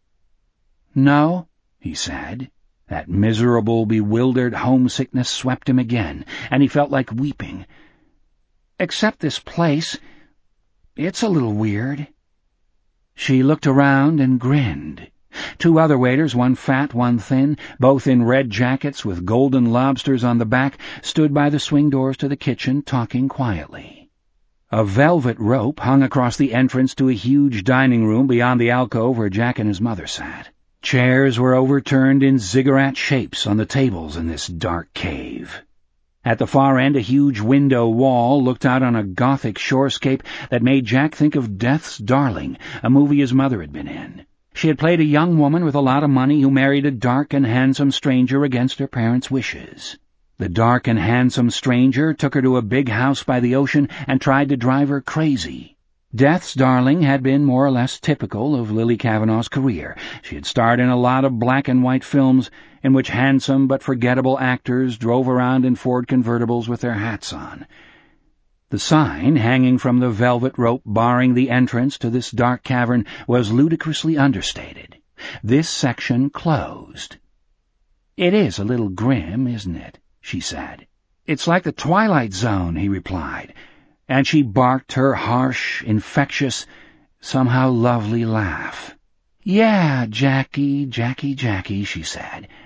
"No," he said. That miserable, bewildered homesickness swept him again, and he felt like weeping. "Except this place. It's a little weird." She looked around and grinned. Two other waiters, one fat, one thin, both in red jackets with golden lobsters on the back, stood by the swing doors to the kitchen, talking quietly. A velvet rope hung across the entrance to a huge dining room beyond the alcove where Jack and his mother sat. Chairs were overturned in ziggurat shapes on the tables in this dark cave. At the far end, a huge window wall looked out on a Gothic shorescape that made Jack think of Death's Darling, a movie his mother had been in. She had played a young woman with a lot of money who married a dark and handsome stranger against her parents' wishes. The dark and handsome stranger took her to a big house by the ocean and tried to drive her crazy. Death's Darling had been more or less typical of Lily Cavanaugh's career. She had starred in a lot of black-and-white films in which handsome but forgettable actors drove around in Ford convertibles with their hats on. The sign hanging from the velvet rope barring the entrance to this dark cavern was ludicrously understated. This section closed. "It is a little grim, isn't it?" she said. "It's like the Twilight Zone," he replied. And she barked her harsh, infectious, somehow lovely laugh. "Yeah, Jackie, Jackie, Jackie," she said.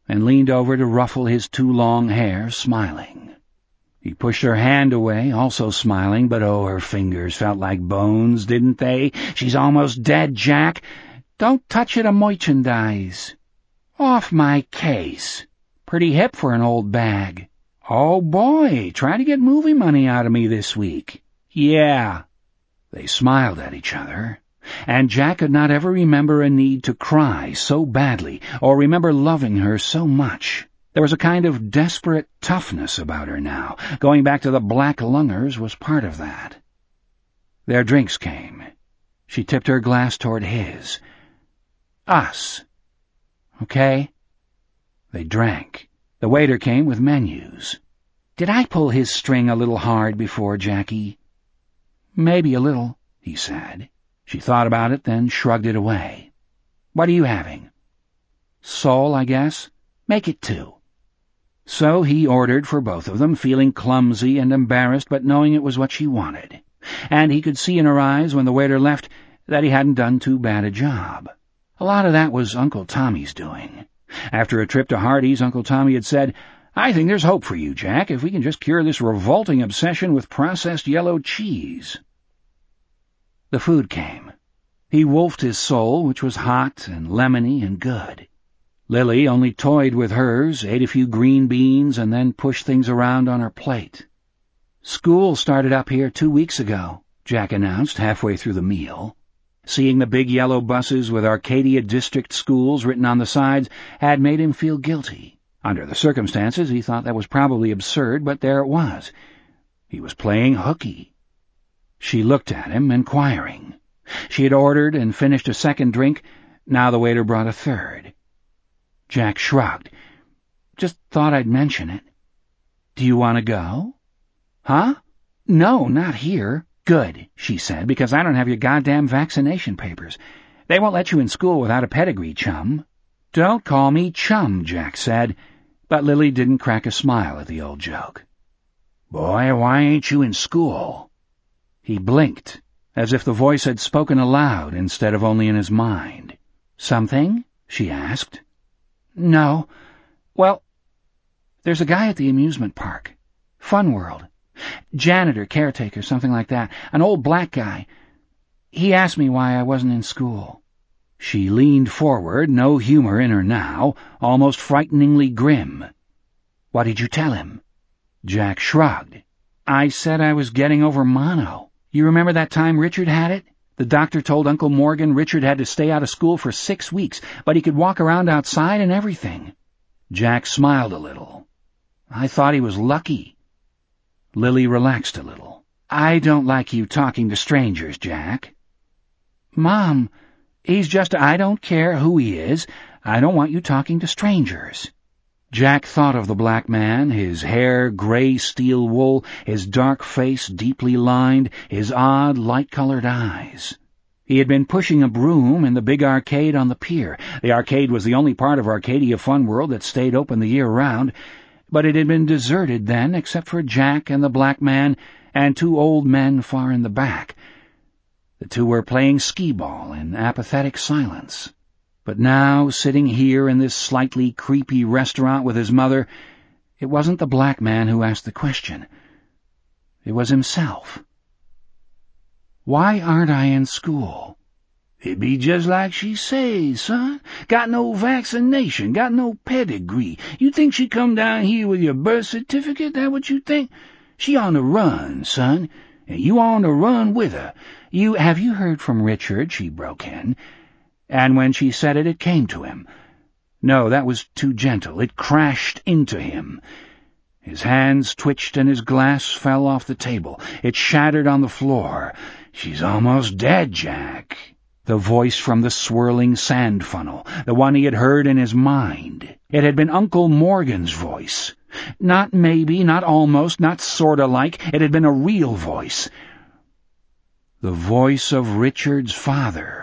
and leaned over to ruffle his too long hair, smiling. He pushed her hand away, also smiling, but oh, her fingers felt like bones, didn't they? She's almost dead, Jack. Don't touch it a merchandise. Off my case. Pretty hip for an old bag. Oh, boy, try to get movie money out of me this week. Yeah. They smiled at each other, and Jack could not ever remember a need to cry so badly or remember loving her so much. There was a kind of desperate toughness about her now. Going back to the Black Lungers was part of that. Their drinks came. She tipped her glass toward his. Us. Okay? They drank. The waiter came with menus. Did I pull his string a little hard before, Jackie? Maybe a little, he said. She thought about it, then shrugged it away. What are you having? Sole, I guess. Make it two. So he ordered for both of them, feeling clumsy and embarrassed, but knowing it was what she wanted. And he could see in her eyes when the waiter left that he hadn't done too bad a job. A lot of that was Uncle Tommy's doing. After a trip to Hardee's, Uncle Tommy had said, I think there's hope for you, Jack, if we can just cure this revolting obsession with processed yellow cheese. The food came. He wolfed his sole, which was hot and lemony and good. Lily only toyed with hers, ate a few green beans, and then pushed things around on her plate. School started up here two weeks ago, Jack announced halfway through the meal. Seeing the big yellow buses with Arcadia District Schools written on the sides had made him feel guilty. Under the circumstances, he thought that was probably absurd, but there it was. He was playing hooky. She looked at him, inquiring. She had ordered and finished a second drink. Now the waiter brought a third. Jack shrugged. Just thought I'd mention it. Do you want to go? Huh? No, not here. Good, she said, because I don't have your goddamn vaccination papers. They won't let you in school without a pedigree, chum. Don't call me chum, Jack said, but Lily didn't crack a smile at the old joke. Boy, why ain't you in school? He blinked, as if the voice had spoken aloud instead of only in his mind. Something? She asked. No. Well, there's a guy at the amusement park. Fun World. Janitor, caretaker, something like that. An old black guy. He asked me why I wasn't in school. She leaned forward, no humor in her now, almost frighteningly grim. What did you tell him? Jack shrugged. I said I was getting over mono. You remember that time Richard had it? The doctor told Uncle Morgan Richard had to stay out of school for six weeks, but he could walk around outside and everything. Jack smiled a little. I thought he was lucky. Lily relaxed a little. I don't like you talking to strangers, Jack. Mom, he's just, I don't care who he is. I don't want you talking to strangers. Jack thought of the black man, his hair gray steel wool, his dark face deeply lined, his odd light-colored eyes. He had been pushing a broom in the big arcade on the pier. The arcade was the only part of Arcadia Fun World that stayed open the year round, but it had been deserted then except for Jack and the black man and two old men far in the back. The two were playing skee-ball in apathetic silence. But now, sitting here in this slightly creepy restaurant with his mother, it wasn't the black man who asked the question. It was himself. Why aren't I in school? It be just like she says, son. Got no vaccination, got no pedigree. You think she come down here with your birth certificate? That what you think? She on the run, son, and you on the run with her. You, have you heard from Richard? She broke in. And when she said it, it came to him. No, that was too gentle. It crashed into him. His hands twitched and his glass fell off the table. It shattered on the floor. She's almost dead, Jack. The voice from the swirling sand funnel, the one he had heard in his mind. It had been Uncle Morgan's voice. Not maybe, not almost, not sorta like. It had been a real voice. The voice of Richard's father.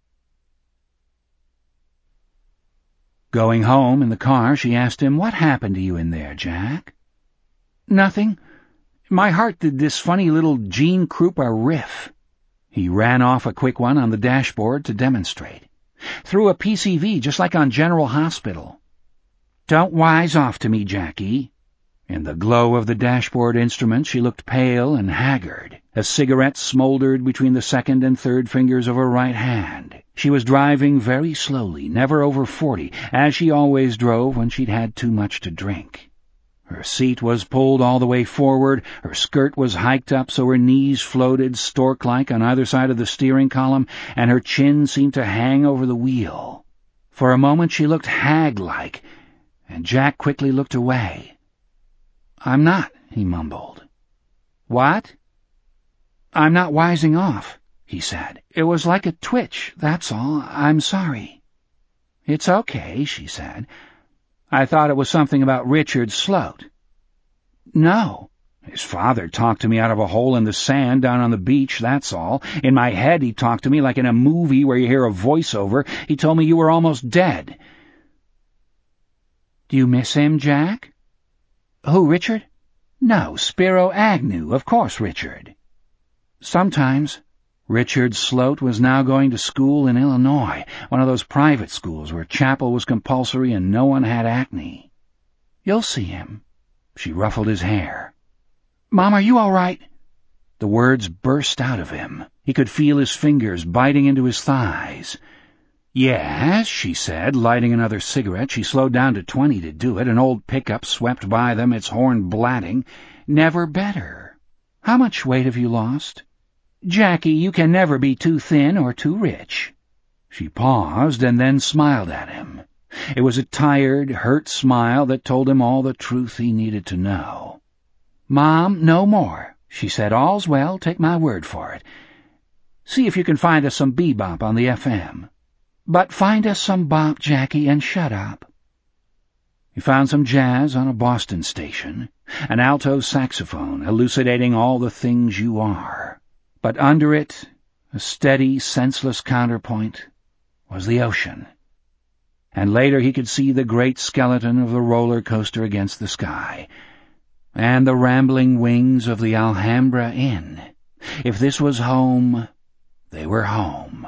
Going home in the car, she asked him, What happened to you in there, Jack? Nothing. My heart did this funny little Gene Krupa riff. He ran off a quick one on the dashboard to demonstrate. Through a P C V, just like on General Hospital. "Don't wise off to me, Jackie." In the glow of the dashboard instrument she looked pale and haggard. A cigarette smoldered between the second and third fingers of her right hand. She was driving very slowly, never over forty, as she always drove when she'd had too much to drink. Her seat was pulled all the way forward, her skirt was hiked up so her knees floated stork-like on either side of the steering column, and her chin seemed to hang over the wheel. For a moment she looked hag-like, and Jack quickly looked away. "I'm not," he mumbled. "What?" "I'm not wising off," he said. "It was like a twitch, that's all. I'm sorry." "It's okay," she said. "I thought it was something about Richard Sloat." "No. His father talked to me out of a hole in the sand down on the beach, that's all. In my head he talked to me like in a movie where you hear a voiceover. He told me you were almost dead." "Do you miss him, Jack?" "Who, Richard?" "No, Spiro Agnew, of course, Richard." "Sometimes." Richard Sloat was now going to school in Illinois, one of those private schools where chapel was compulsory and no one had acne. "You'll see him." She ruffled his hair. "Mom, are you all right?" The words burst out of him. He could feel his fingers biting into his thighs. "Yes," she said, lighting another cigarette. She slowed down to twenty to do it. An old pickup swept by them, its horn blatting. "Never better. How much weight have you lost?" "Jackie, you can never be too thin or too rich." She paused and then smiled at him. It was a tired, hurt smile that told him all the truth he needed to know. "Mom, no more," she said. "All's well, take my word for it. See if you can find us some bebop on the F M. But find us some bop, Jackie, and shut up." He found some jazz on a Boston station, an alto saxophone elucidating all the things you are. But under it, a steady, senseless counterpoint, was the ocean. And later he could see the great skeleton of the roller coaster against the sky, and the rambling wings of the Alhambra Inn. If this was home, they were home.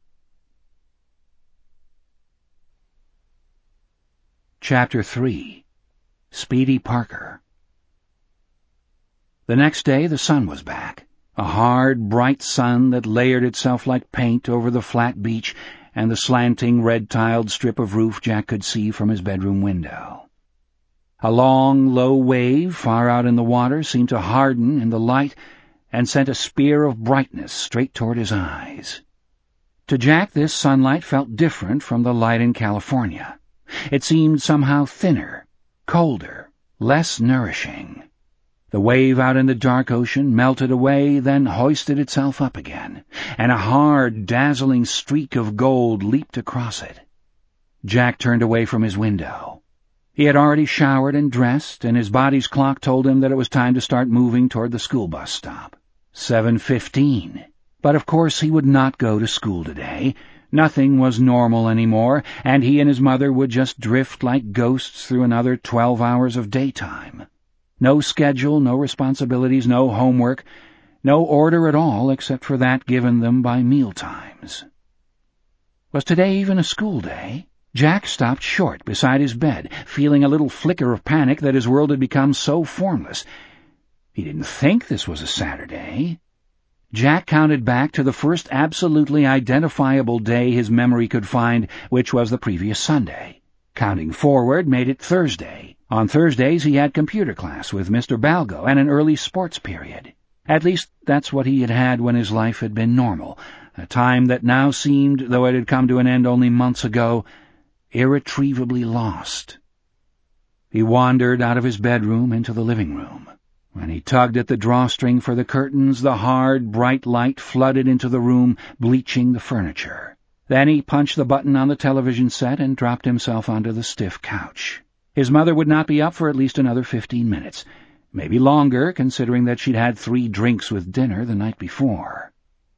Chapter three. Speedy Parker. The next day the sun was back. A hard, bright sun that layered itself like paint over the flat beach and the slanting, red-tiled strip of roof Jack could see from his bedroom window. A long, low wave far out in the water seemed to harden in the light and sent a spear of brightness straight toward his eyes. To Jack this sunlight felt different from the light in California. It seemed somehow thinner, colder, less nourishing. The wave out in the dark ocean melted away, then hoisted itself up again, and a hard, dazzling streak of gold leaped across it. Jack turned away from his window. He had already showered and dressed, and his body's clock told him that it was time to start moving toward the school bus stop. Seven fifteen. But of course he would not go to school today. Nothing was normal anymore, and he and his mother would just drift like ghosts through another twelve hours of daytime. No schedule, no responsibilities, no homework, no order at all except for that given them by mealtimes. Was today even a school day? Jack stopped short beside his bed, feeling a little flicker of panic that his world had become so formless. He didn't think this was a Saturday. Jack counted back to the first absolutely identifiable day his memory could find, which was the previous Sunday. Counting forward made it Thursday. On Thursdays he had computer class with Mister Balgo and an early sports period. At least that's what he had had when his life had been normal, a time that now seemed, though it had come to an end only months ago, irretrievably lost. He wandered out of his bedroom into the living room. When he tugged at the drawstring for the curtains, the hard, bright light flooded into the room, bleaching the furniture. Then he punched the button on the television set and dropped himself onto the stiff couch. His mother would not be up for at least another fifteen minutes, maybe longer, considering that she'd had three drinks with dinner the night before.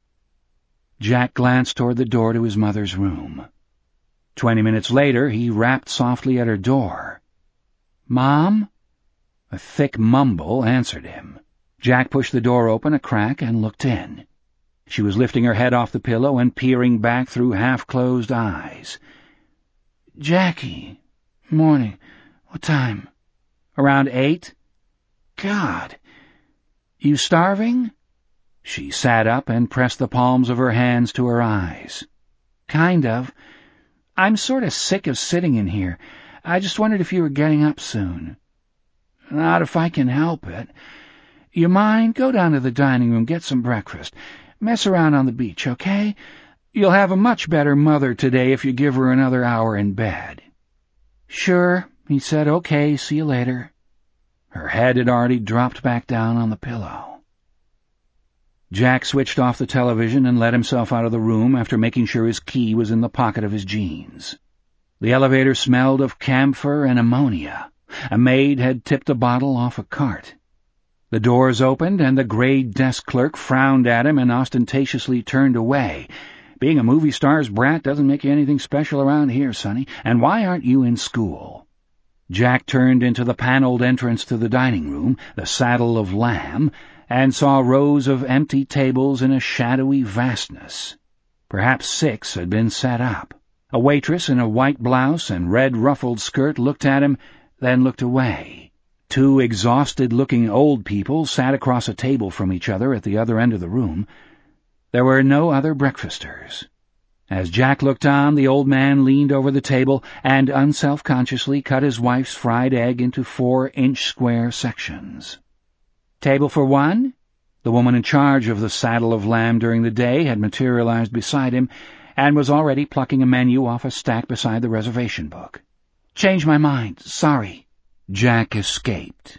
Jack glanced toward the door to his mother's room. Twenty minutes later, he rapped softly at her door. "Mom?" A thick mumble answered him. Jack pushed the door open a crack and looked in. She was lifting her head off the pillow and peering back through half-closed eyes. "Jackie, morning. What time? Around eight? God. You starving? She sat up and pressed the palms of her hands to her eyes. Kind of. I'm sort of sick of sitting in here. I just wondered if you were getting up soon. Not if I can help it. You mind? Go down to the dining room, get some breakfast. Mess around on the beach, okay? You'll have a much better mother today if you give her another hour in bed. Sure, he said. Okay, see you later. Her head had already dropped back down on the pillow. Jack switched off the television and let himself out of the room after making sure his key was in the pocket of his jeans. The elevator smelled of camphor and ammonia. A maid had tipped a bottle off a cart. The doors opened, and the gray desk clerk frowned at him and ostentatiously turned away. Being a movie star's brat doesn't make you anything special around here, sonny. And why aren't you in school? Jack turned into the paneled entrance to the dining room, the Saddle of Lamb, and saw rows of empty tables in a shadowy vastness. Perhaps six had been set up. A waitress in a white blouse and red ruffled skirt looked at him, then looked away. Two exhausted-looking old people sat across a table from each other at the other end of the room. There were no other breakfasters. As Jack looked on, the old man leaned over the table and unselfconsciously cut his wife's fried egg into four-inch square sections. Table for one? The woman in charge of the Saddle of Lamb during the day had materialized beside him and was already plucking a menu off a stack beside the reservation book. Change my mind. Sorry. Jack escaped.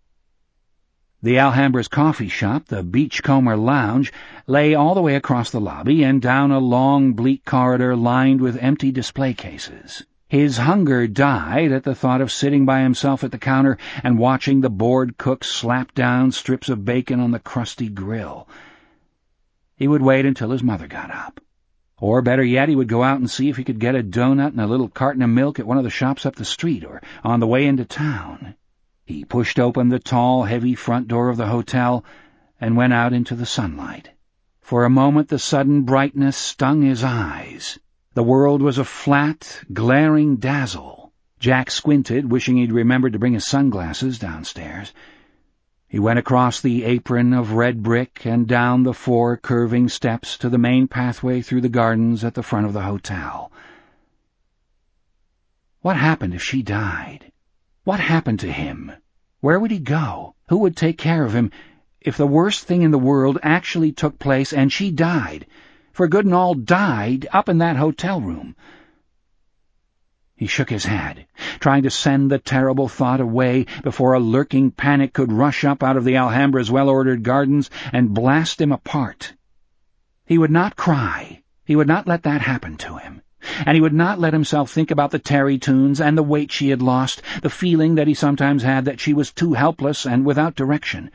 The Alhambra's coffee shop, the Beachcomber Lounge, lay all the way across the lobby and down a long, bleak corridor lined with empty display cases. His hunger died at the thought of sitting by himself at the counter and watching the bored cook slap down strips of bacon on the crusty grill. He would wait until his mother got up. Or, better yet, he would go out and see if he could get a donut and a little carton of milk at one of the shops up the street or on the way into town. He pushed open the tall, heavy front door of the hotel and went out into the sunlight. For a moment the sudden brightness stung his eyes. The world was a flat, glaring dazzle. Jack squinted, wishing he'd remembered to bring his sunglasses downstairs. He went across the apron of red brick and down the four curving steps to the main pathway through the gardens at the front of the hotel. What happened if she died? What happened to him? Where would he go? Who would take care of him if the worst thing in the world actually took place and she died, for good and all died, up in that hotel room? He shook his head, trying to send the terrible thought away before a lurking panic could rush up out of the Alhambra's well-ordered gardens and blast him apart. He would not cry. He would not let that happen to him. And he would not let himself think about the Terry tunes and the weight she had lost, the feeling that he sometimes had that she was too helpless and without direction.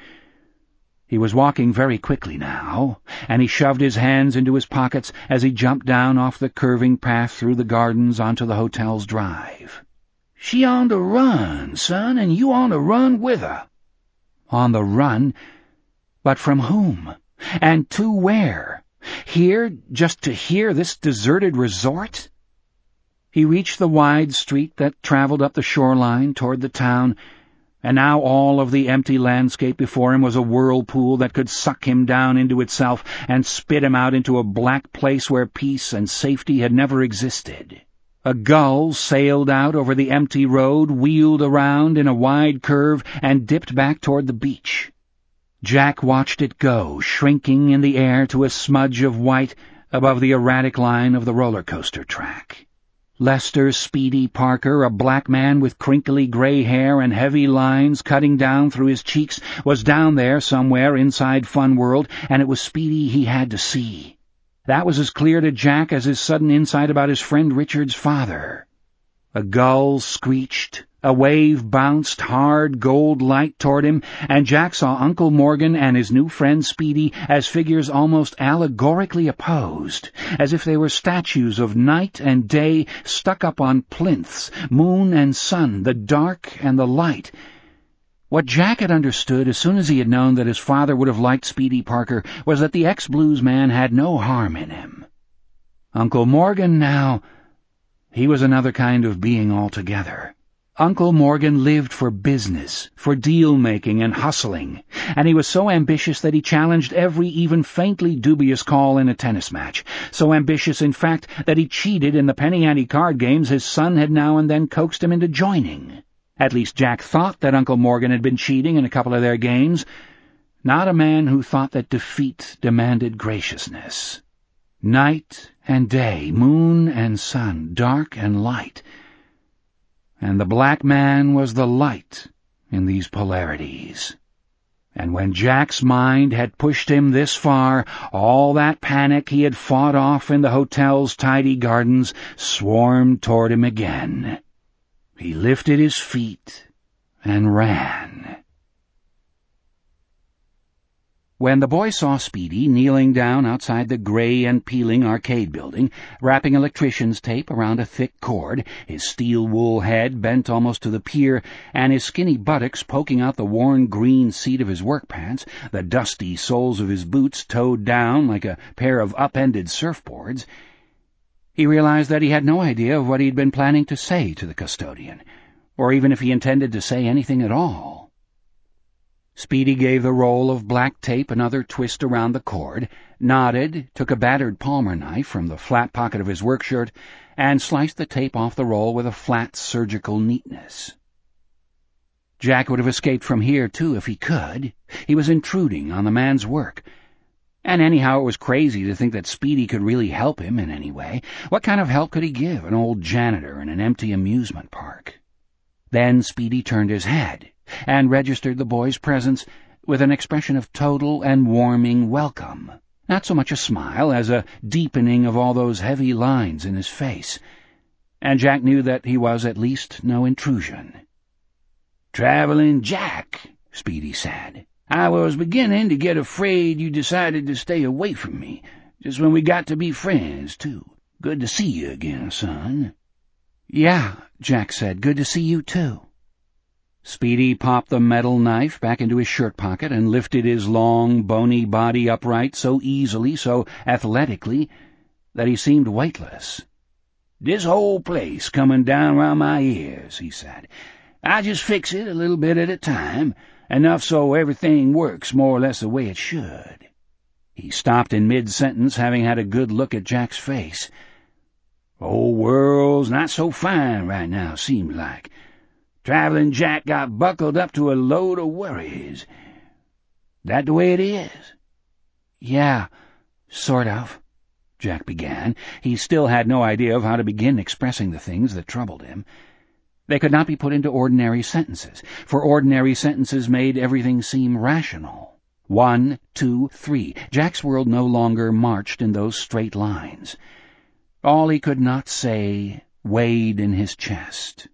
He was walking very quickly now, and he shoved his hands into his pockets as he jumped down off the curving path through the gardens onto the hotel's drive. She on the run, son, and you on the run with her. On the run? But from whom? And to where? Here, just to hear this deserted resort? He reached the wide street that traveled up the shoreline toward the town, and now all of the empty landscape before him was a whirlpool that could suck him down into itself and spit him out into a black place where peace and safety had never existed. A gull sailed out over the empty road, wheeled around in a wide curve, and dipped back toward the beach. Jack watched it go, shrinking in the air to a smudge of white above the erratic line of the roller coaster track. Lester Speedy Parker, a black man with crinkly gray hair and heavy lines cutting down through his cheeks, was down there somewhere inside Fun World, and it was Speedy he had to see. That was as clear to Jack as his sudden insight about his friend Richard's father. A gull screeched, a wave bounced hard gold light toward him, and Jack saw Uncle Morgan and his new friend Speedy as figures almost allegorically opposed, as if they were statues of night and day stuck up on plinths, moon and sun, the dark and the light. What Jack had understood as soon as he had known that his father would have liked Speedy Parker was that the ex-blues man had no harm in him. Uncle Morgan now, he was another kind of being altogether. Uncle Morgan lived for business, for deal-making and hustling, and he was so ambitious that he challenged every even faintly dubious call in a tennis match, so ambitious, in fact, that he cheated in the penny-ante card games his son had now and then coaxed him into joining. At least Jack thought that Uncle Morgan had been cheating in a couple of their games. Not a man who thought that defeat demanded graciousness. Night and day, moon and sun, dark and light. And the black man was the light in these polarities. And when Jack's mind had pushed him this far, all that panic he had fought off in the hotel's tidy gardens swarmed toward him again. He lifted his feet and ran. When the boy saw Speedy kneeling down outside the gray and peeling arcade building, wrapping electrician's tape around a thick cord, his steel-wool head bent almost to the pier, and his skinny buttocks poking out the worn green seat of his work pants, the dusty soles of his boots towed down like a pair of upended surfboards, he realized that he had no idea of what he had been planning to say to the custodian, or even if he intended to say anything at all. Speedy gave the roll of black tape another twist around the cord, nodded, took a battered palmer knife from the flat pocket of his work shirt, and sliced the tape off the roll with a flat surgical neatness. Jack would have escaped from here, too, if he could. He was intruding on the man's work. And anyhow, it was crazy to think that Speedy could really help him in any way. What kind of help could he give an old janitor in an empty amusement park? Then Speedy turned his head and registered the boy's presence with an expression of total and warming welcome, not so much a smile as a deepening of all those heavy lines in his face, and Jack knew that he was at least no intrusion. "Traveling Jack," Speedy said. "I was beginning to get afraid you decided to stay away from me, just when we got to be friends, too. Good to see you again, son." "Yeah," Jack said, "good to see you, too." Speedy popped the metal knife back into his shirt pocket and lifted his long, bony body upright so easily, so athletically, that he seemed weightless. "This whole place coming down round my ears," he said. "I just fix it a little bit at a time, enough so everything works more or less the way it should." He stopped in mid-sentence, having had a good look at Jack's face. "Old world's not so fine right now, seems like. Traveling Jack got buckled up to a load of worries. That the way it is?" "Yeah, sort of," Jack began. He still had no idea of how to begin expressing the things that troubled him. They could not be put into ordinary sentences, for ordinary sentences made everything seem rational. One, two, three. Jack's world no longer marched in those straight lines. All he could not say weighed in his chest.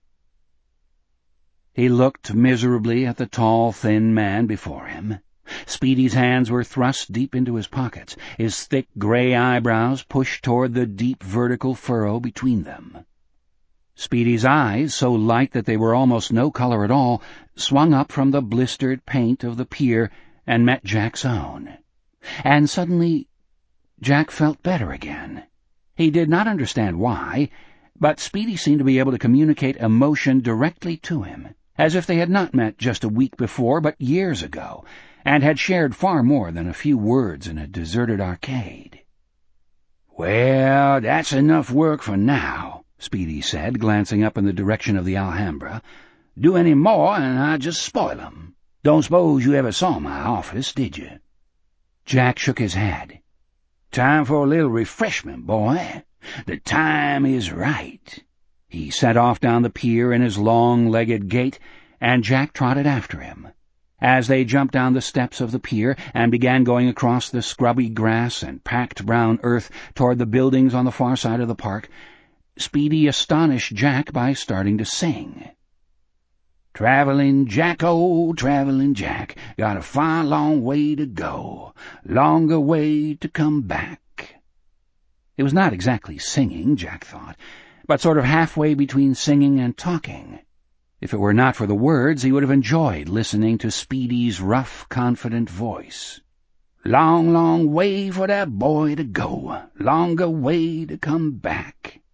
He looked miserably at the tall, thin man before him. Speedy's hands were thrust deep into his pockets, his thick gray eyebrows pushed toward the deep vertical furrow between them. Speedy's eyes, so light that they were almost no color at all, swung up from the blistered paint of the pier and met Jack's own. And suddenly Jack felt better again. He did not understand why, but Speedy seemed to be able to communicate emotion directly to him, as if they had not met just a week before, but years ago, and had shared far more than a few words in a deserted arcade. "Well, that's enough work for now," Speedy said, glancing up in the direction of the Alhambra. "Do any more, and I just spoil 'em. Don't suppose you ever saw my office, did you?" Jack shook his head. "Time for a little refreshment, boy. The time is right." He set off down the pier in his long-legged gait, and Jack trotted after him. As they jumped down the steps of the pier and began going across the scrubby grass and packed brown earth toward the buildings on the far side of the park, Speedy astonished Jack by starting to sing. "Traveling Jack, oh, traveling Jack, got a fine long way to go, longer way to come back." It was not exactly singing, Jack thought, but sort of halfway between singing and talking. If it were not for the words, he would have enjoyed listening to Speedy's rough, confident voice. "Long, long way for that boy to go, longer way to come back."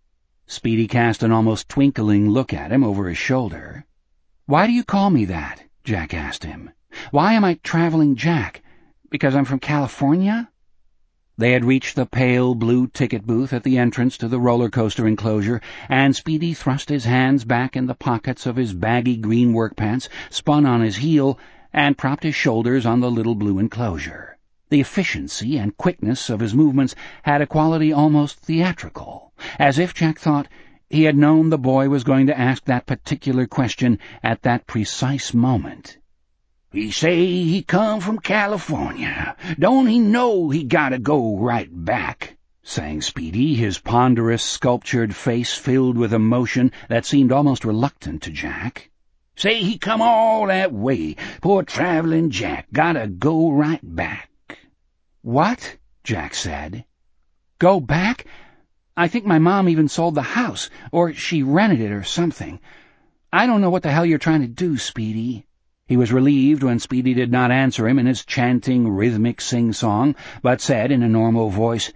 Speedy cast an almost twinkling look at him over his shoulder. "Why do you call me that?" Jack asked him. "Why am I Traveling Jack? Because I'm from California?" They had reached the pale blue ticket booth at the entrance to the roller coaster enclosure, and Speedy thrust his hands back in the pockets of his baggy green work pants, spun on his heel, and propped his shoulders on the little blue enclosure. The efficiency and quickness of his movements had a quality almost theatrical, as if Jack thought he had known the boy was going to ask that particular question at that precise moment. "He say he come from California. Don't he know he gotta go right back?" sang Speedy, his ponderous, sculptured face filled with emotion that seemed almost reluctant to Jack. "Say he come all that way. Poor Traveling Jack gotta go right back." "What?" Jack said. "Go back? I think my mom even sold the house, or she rented it or something. I don't know what the hell you're trying to do, Speedy." He was relieved when Speedy did not answer him in his chanting, rhythmic sing-song, but said in a normal voice,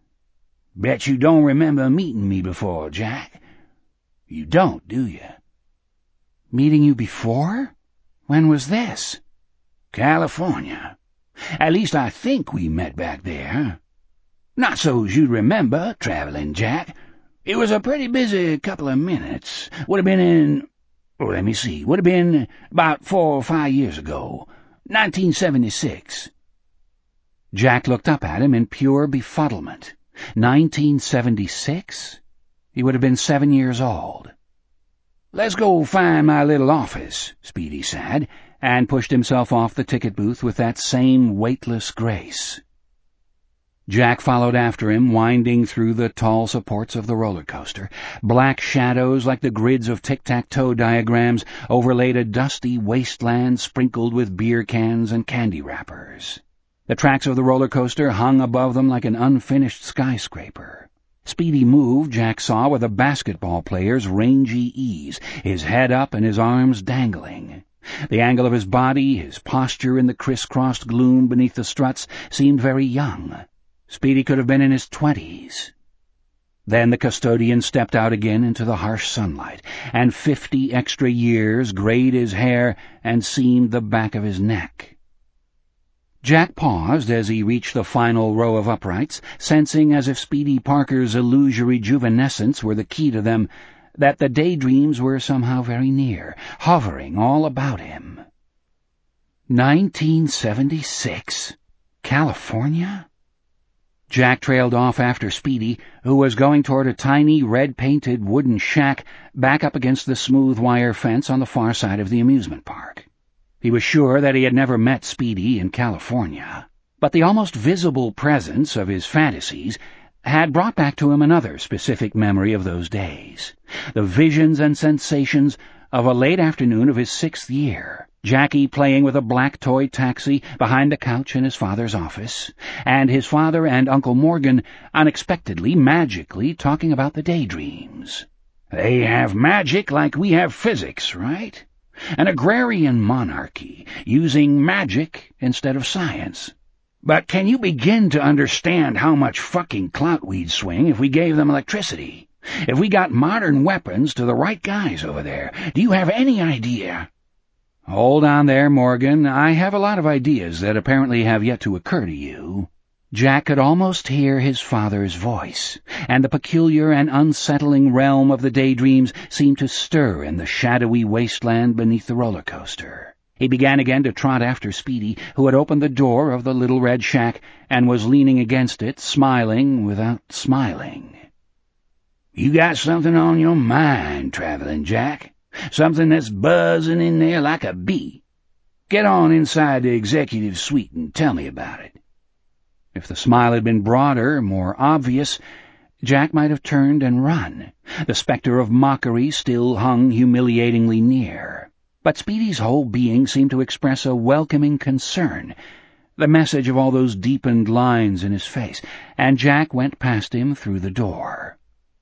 "Bet you don't remember meeting me before, Jack. You don't, do you?" "Meeting you before? When was this?" "California. At least I think we met back there. Not so's you'd remember, Traveling Jack. It was a pretty busy couple of minutes. Would have been in... Oh, let me see. Would have been about four or five years ago. nineteen seventy-six. Jack looked up at him in pure befuddlement. nineteen seventy-six? He would have been seven years old. "Let's go find my little office," Speedy said, and pushed himself off the ticket booth with that same weightless grace. Jack followed after him, winding through the tall supports of the roller coaster. Black shadows like the grids of tic-tac-toe diagrams overlaid a dusty wasteland sprinkled with beer cans and candy wrappers. The tracks of the roller coaster hung above them like an unfinished skyscraper. Speedy moved, Jack saw, with a basketball player's rangy ease, his head up and his arms dangling. The angle of his body, his posture in the criss-crossed gloom beneath the struts, seemed very young. Speedy could have been in his twenties. Then the custodian stepped out again into the harsh sunlight, and fifty extra years grayed his hair and seamed the back of his neck. Jack paused as he reached the final row of uprights, sensing, as if Speedy Parker's illusory juvenescence were the key to them, that the daydreams were somehow very near, hovering all about him. Nineteen seventy-six? California? Jack trailed off after Speedy, who was going toward a tiny, red-painted wooden shack back up against the smooth wire fence on the far side of the amusement park. He was sure that he had never met Speedy in California, but the almost visible presence of his fantasies had brought back to him another specific memory of those days, the visions and sensations of a late afternoon of his sixth year, Jackie playing with a black toy taxi behind the couch in his father's office, and his father and Uncle Morgan unexpectedly, magically talking about the daydreams. "They have magic like we have physics, right? An agrarian monarchy, using magic instead of science. But can you begin to understand how much fucking clout we'd swing if we gave them electricity? If we got modern weapons to the right guys over there? Do you have any idea?" "Hold on there, Morgan. I have a lot of ideas that apparently have yet to occur to you." Jack could almost hear his father's voice, and the peculiar and unsettling realm of the daydreams seemed to stir in the shadowy wasteland beneath the roller coaster. He began again to trot after Speedy, who had opened the door of the little red shack and was leaning against it, smiling without smiling. "You got something on your mind, Traveling Jack. Something that's buzzing in there like a bee. Get on inside the executive suite and tell me about it." If the smile had been broader, more obvious, Jack might have turned and run. The specter of mockery still hung humiliatingly near. But Speedy's whole being seemed to express a welcoming concern, the message of all those deepened lines in his face, and Jack went past him through the door.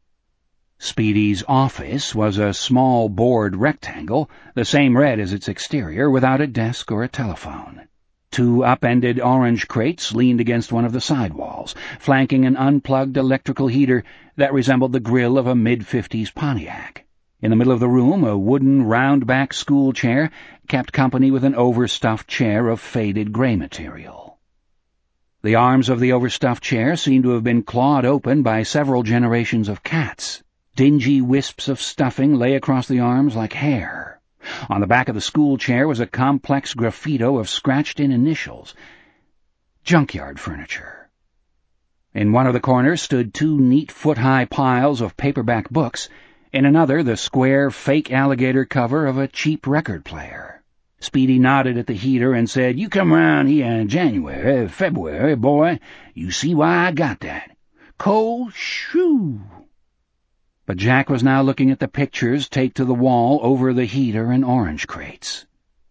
Speedy's office was a small board rectangle, the same red as its exterior, without a desk or a telephone. Two upended orange crates leaned against one of the sidewalls, flanking an unplugged electrical heater that resembled the grill of a mid-fifties Pontiac. In the middle of the room, a wooden round-back school chair kept company with an overstuffed chair of faded gray material. The arms of the overstuffed chair seemed to have been clawed open by several generations of cats. Dingy wisps of stuffing lay across the arms like hair. On the back of the school chair was a complex graffito of scratched-in initials. Junkyard furniture. In one of the corners stood two neat foot-high piles of paperback books. In another, the square, fake alligator cover of a cheap record player. Speedy nodded at the heater and said, "You come round here in January, February, boy. You see why I got that. Cold, shoo!" But Jack was now looking at the pictures taped to the wall over the heater and orange crates.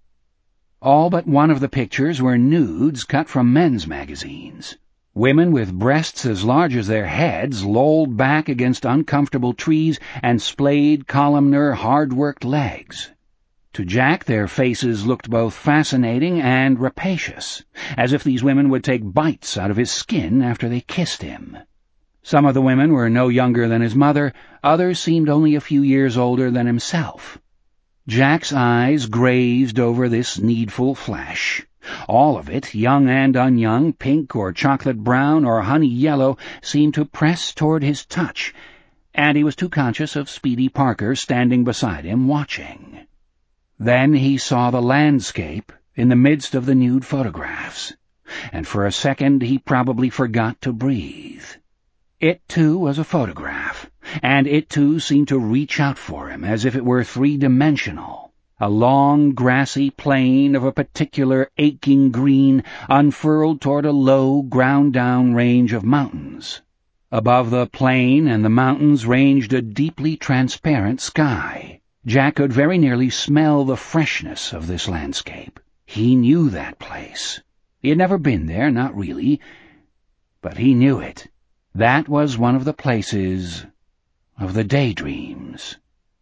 All but one of the pictures were nudes cut from men's magazines. Women with breasts as large as their heads lolled back against uncomfortable trees and splayed, columnar, hard-worked legs. To Jack, their faces looked both fascinating and rapacious, as if these women would take bites out of his skin after they kissed him. Some of the women were no younger than his mother, others seemed only a few years older than himself. Jack's eyes grazed over this needful flesh. All of it, young and unyoung, pink or chocolate brown or honey yellow, seemed to press toward his touch, and he was too conscious of Speedy Parker standing beside him watching. Then he saw the landscape in the midst of the nude photographs, and for a second he probably forgot to breathe. It, too, was a photograph, and it, too, seemed to reach out for him as if it were three-dimensional. A long, grassy plain of a particular aching green unfurled toward a low, ground-down range of mountains. Above the plain and the mountains ranged a deeply transparent sky. Jack could very nearly smell the freshness of this landscape. He knew that place. He had never been there, not really, but he knew it. That was one of the places of the daydreams.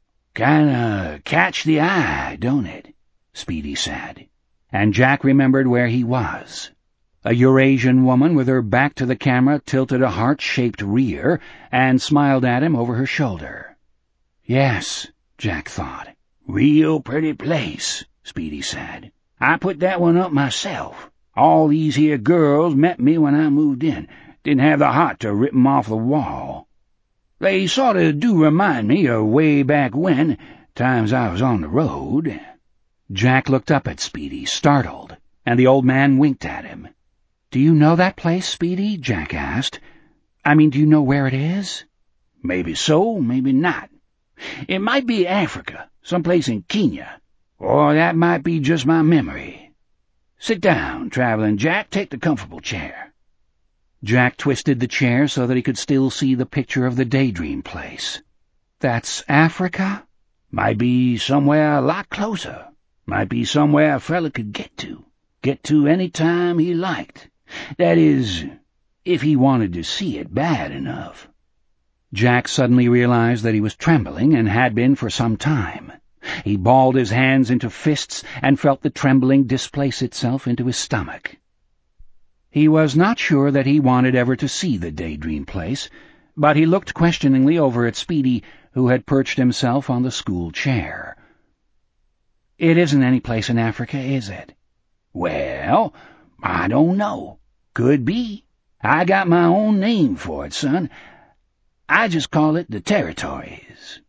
"Kinda catch the eye, don't it?" Speedy said. And Jack remembered where he was. A Eurasian woman with her back to the camera tilted a heart-shaped rear and smiled at him over her shoulder. Yes, Jack thought. "Real pretty place," Speedy said. "I put that one up myself. All these here girls met me when I moved in. Didn't have the heart to rip 'em off the wall. They sort of do remind me of way back when, times I was on the road." Jack looked up at Speedy, startled, and the old man winked at him. "Do you know that place, Speedy?" Jack asked. "I mean, do you know where it is?" "Maybe so, maybe not. It might be Africa, someplace in Kenya, or that might be just my memory. Sit down, Traveling Jack. Take the comfortable chair." Jack twisted the chair so that he could still see the picture of the daydream place. "That's Africa?" "Might be somewhere a lot closer. Might be somewhere a fella could get to. Get to any time he liked. That is, if he wanted to see it bad enough." Jack suddenly realized that he was trembling and had been for some time. He balled his hands into fists and felt the trembling displace itself into his stomach. He was not sure that he wanted ever to see the daydream place, but he looked questioningly over at Speedy, who had perched himself on the school chair. "It isn't any place in Africa, is it?" "Well, I don't know. Could be. I got my own name for it, son. I just call it the Territories."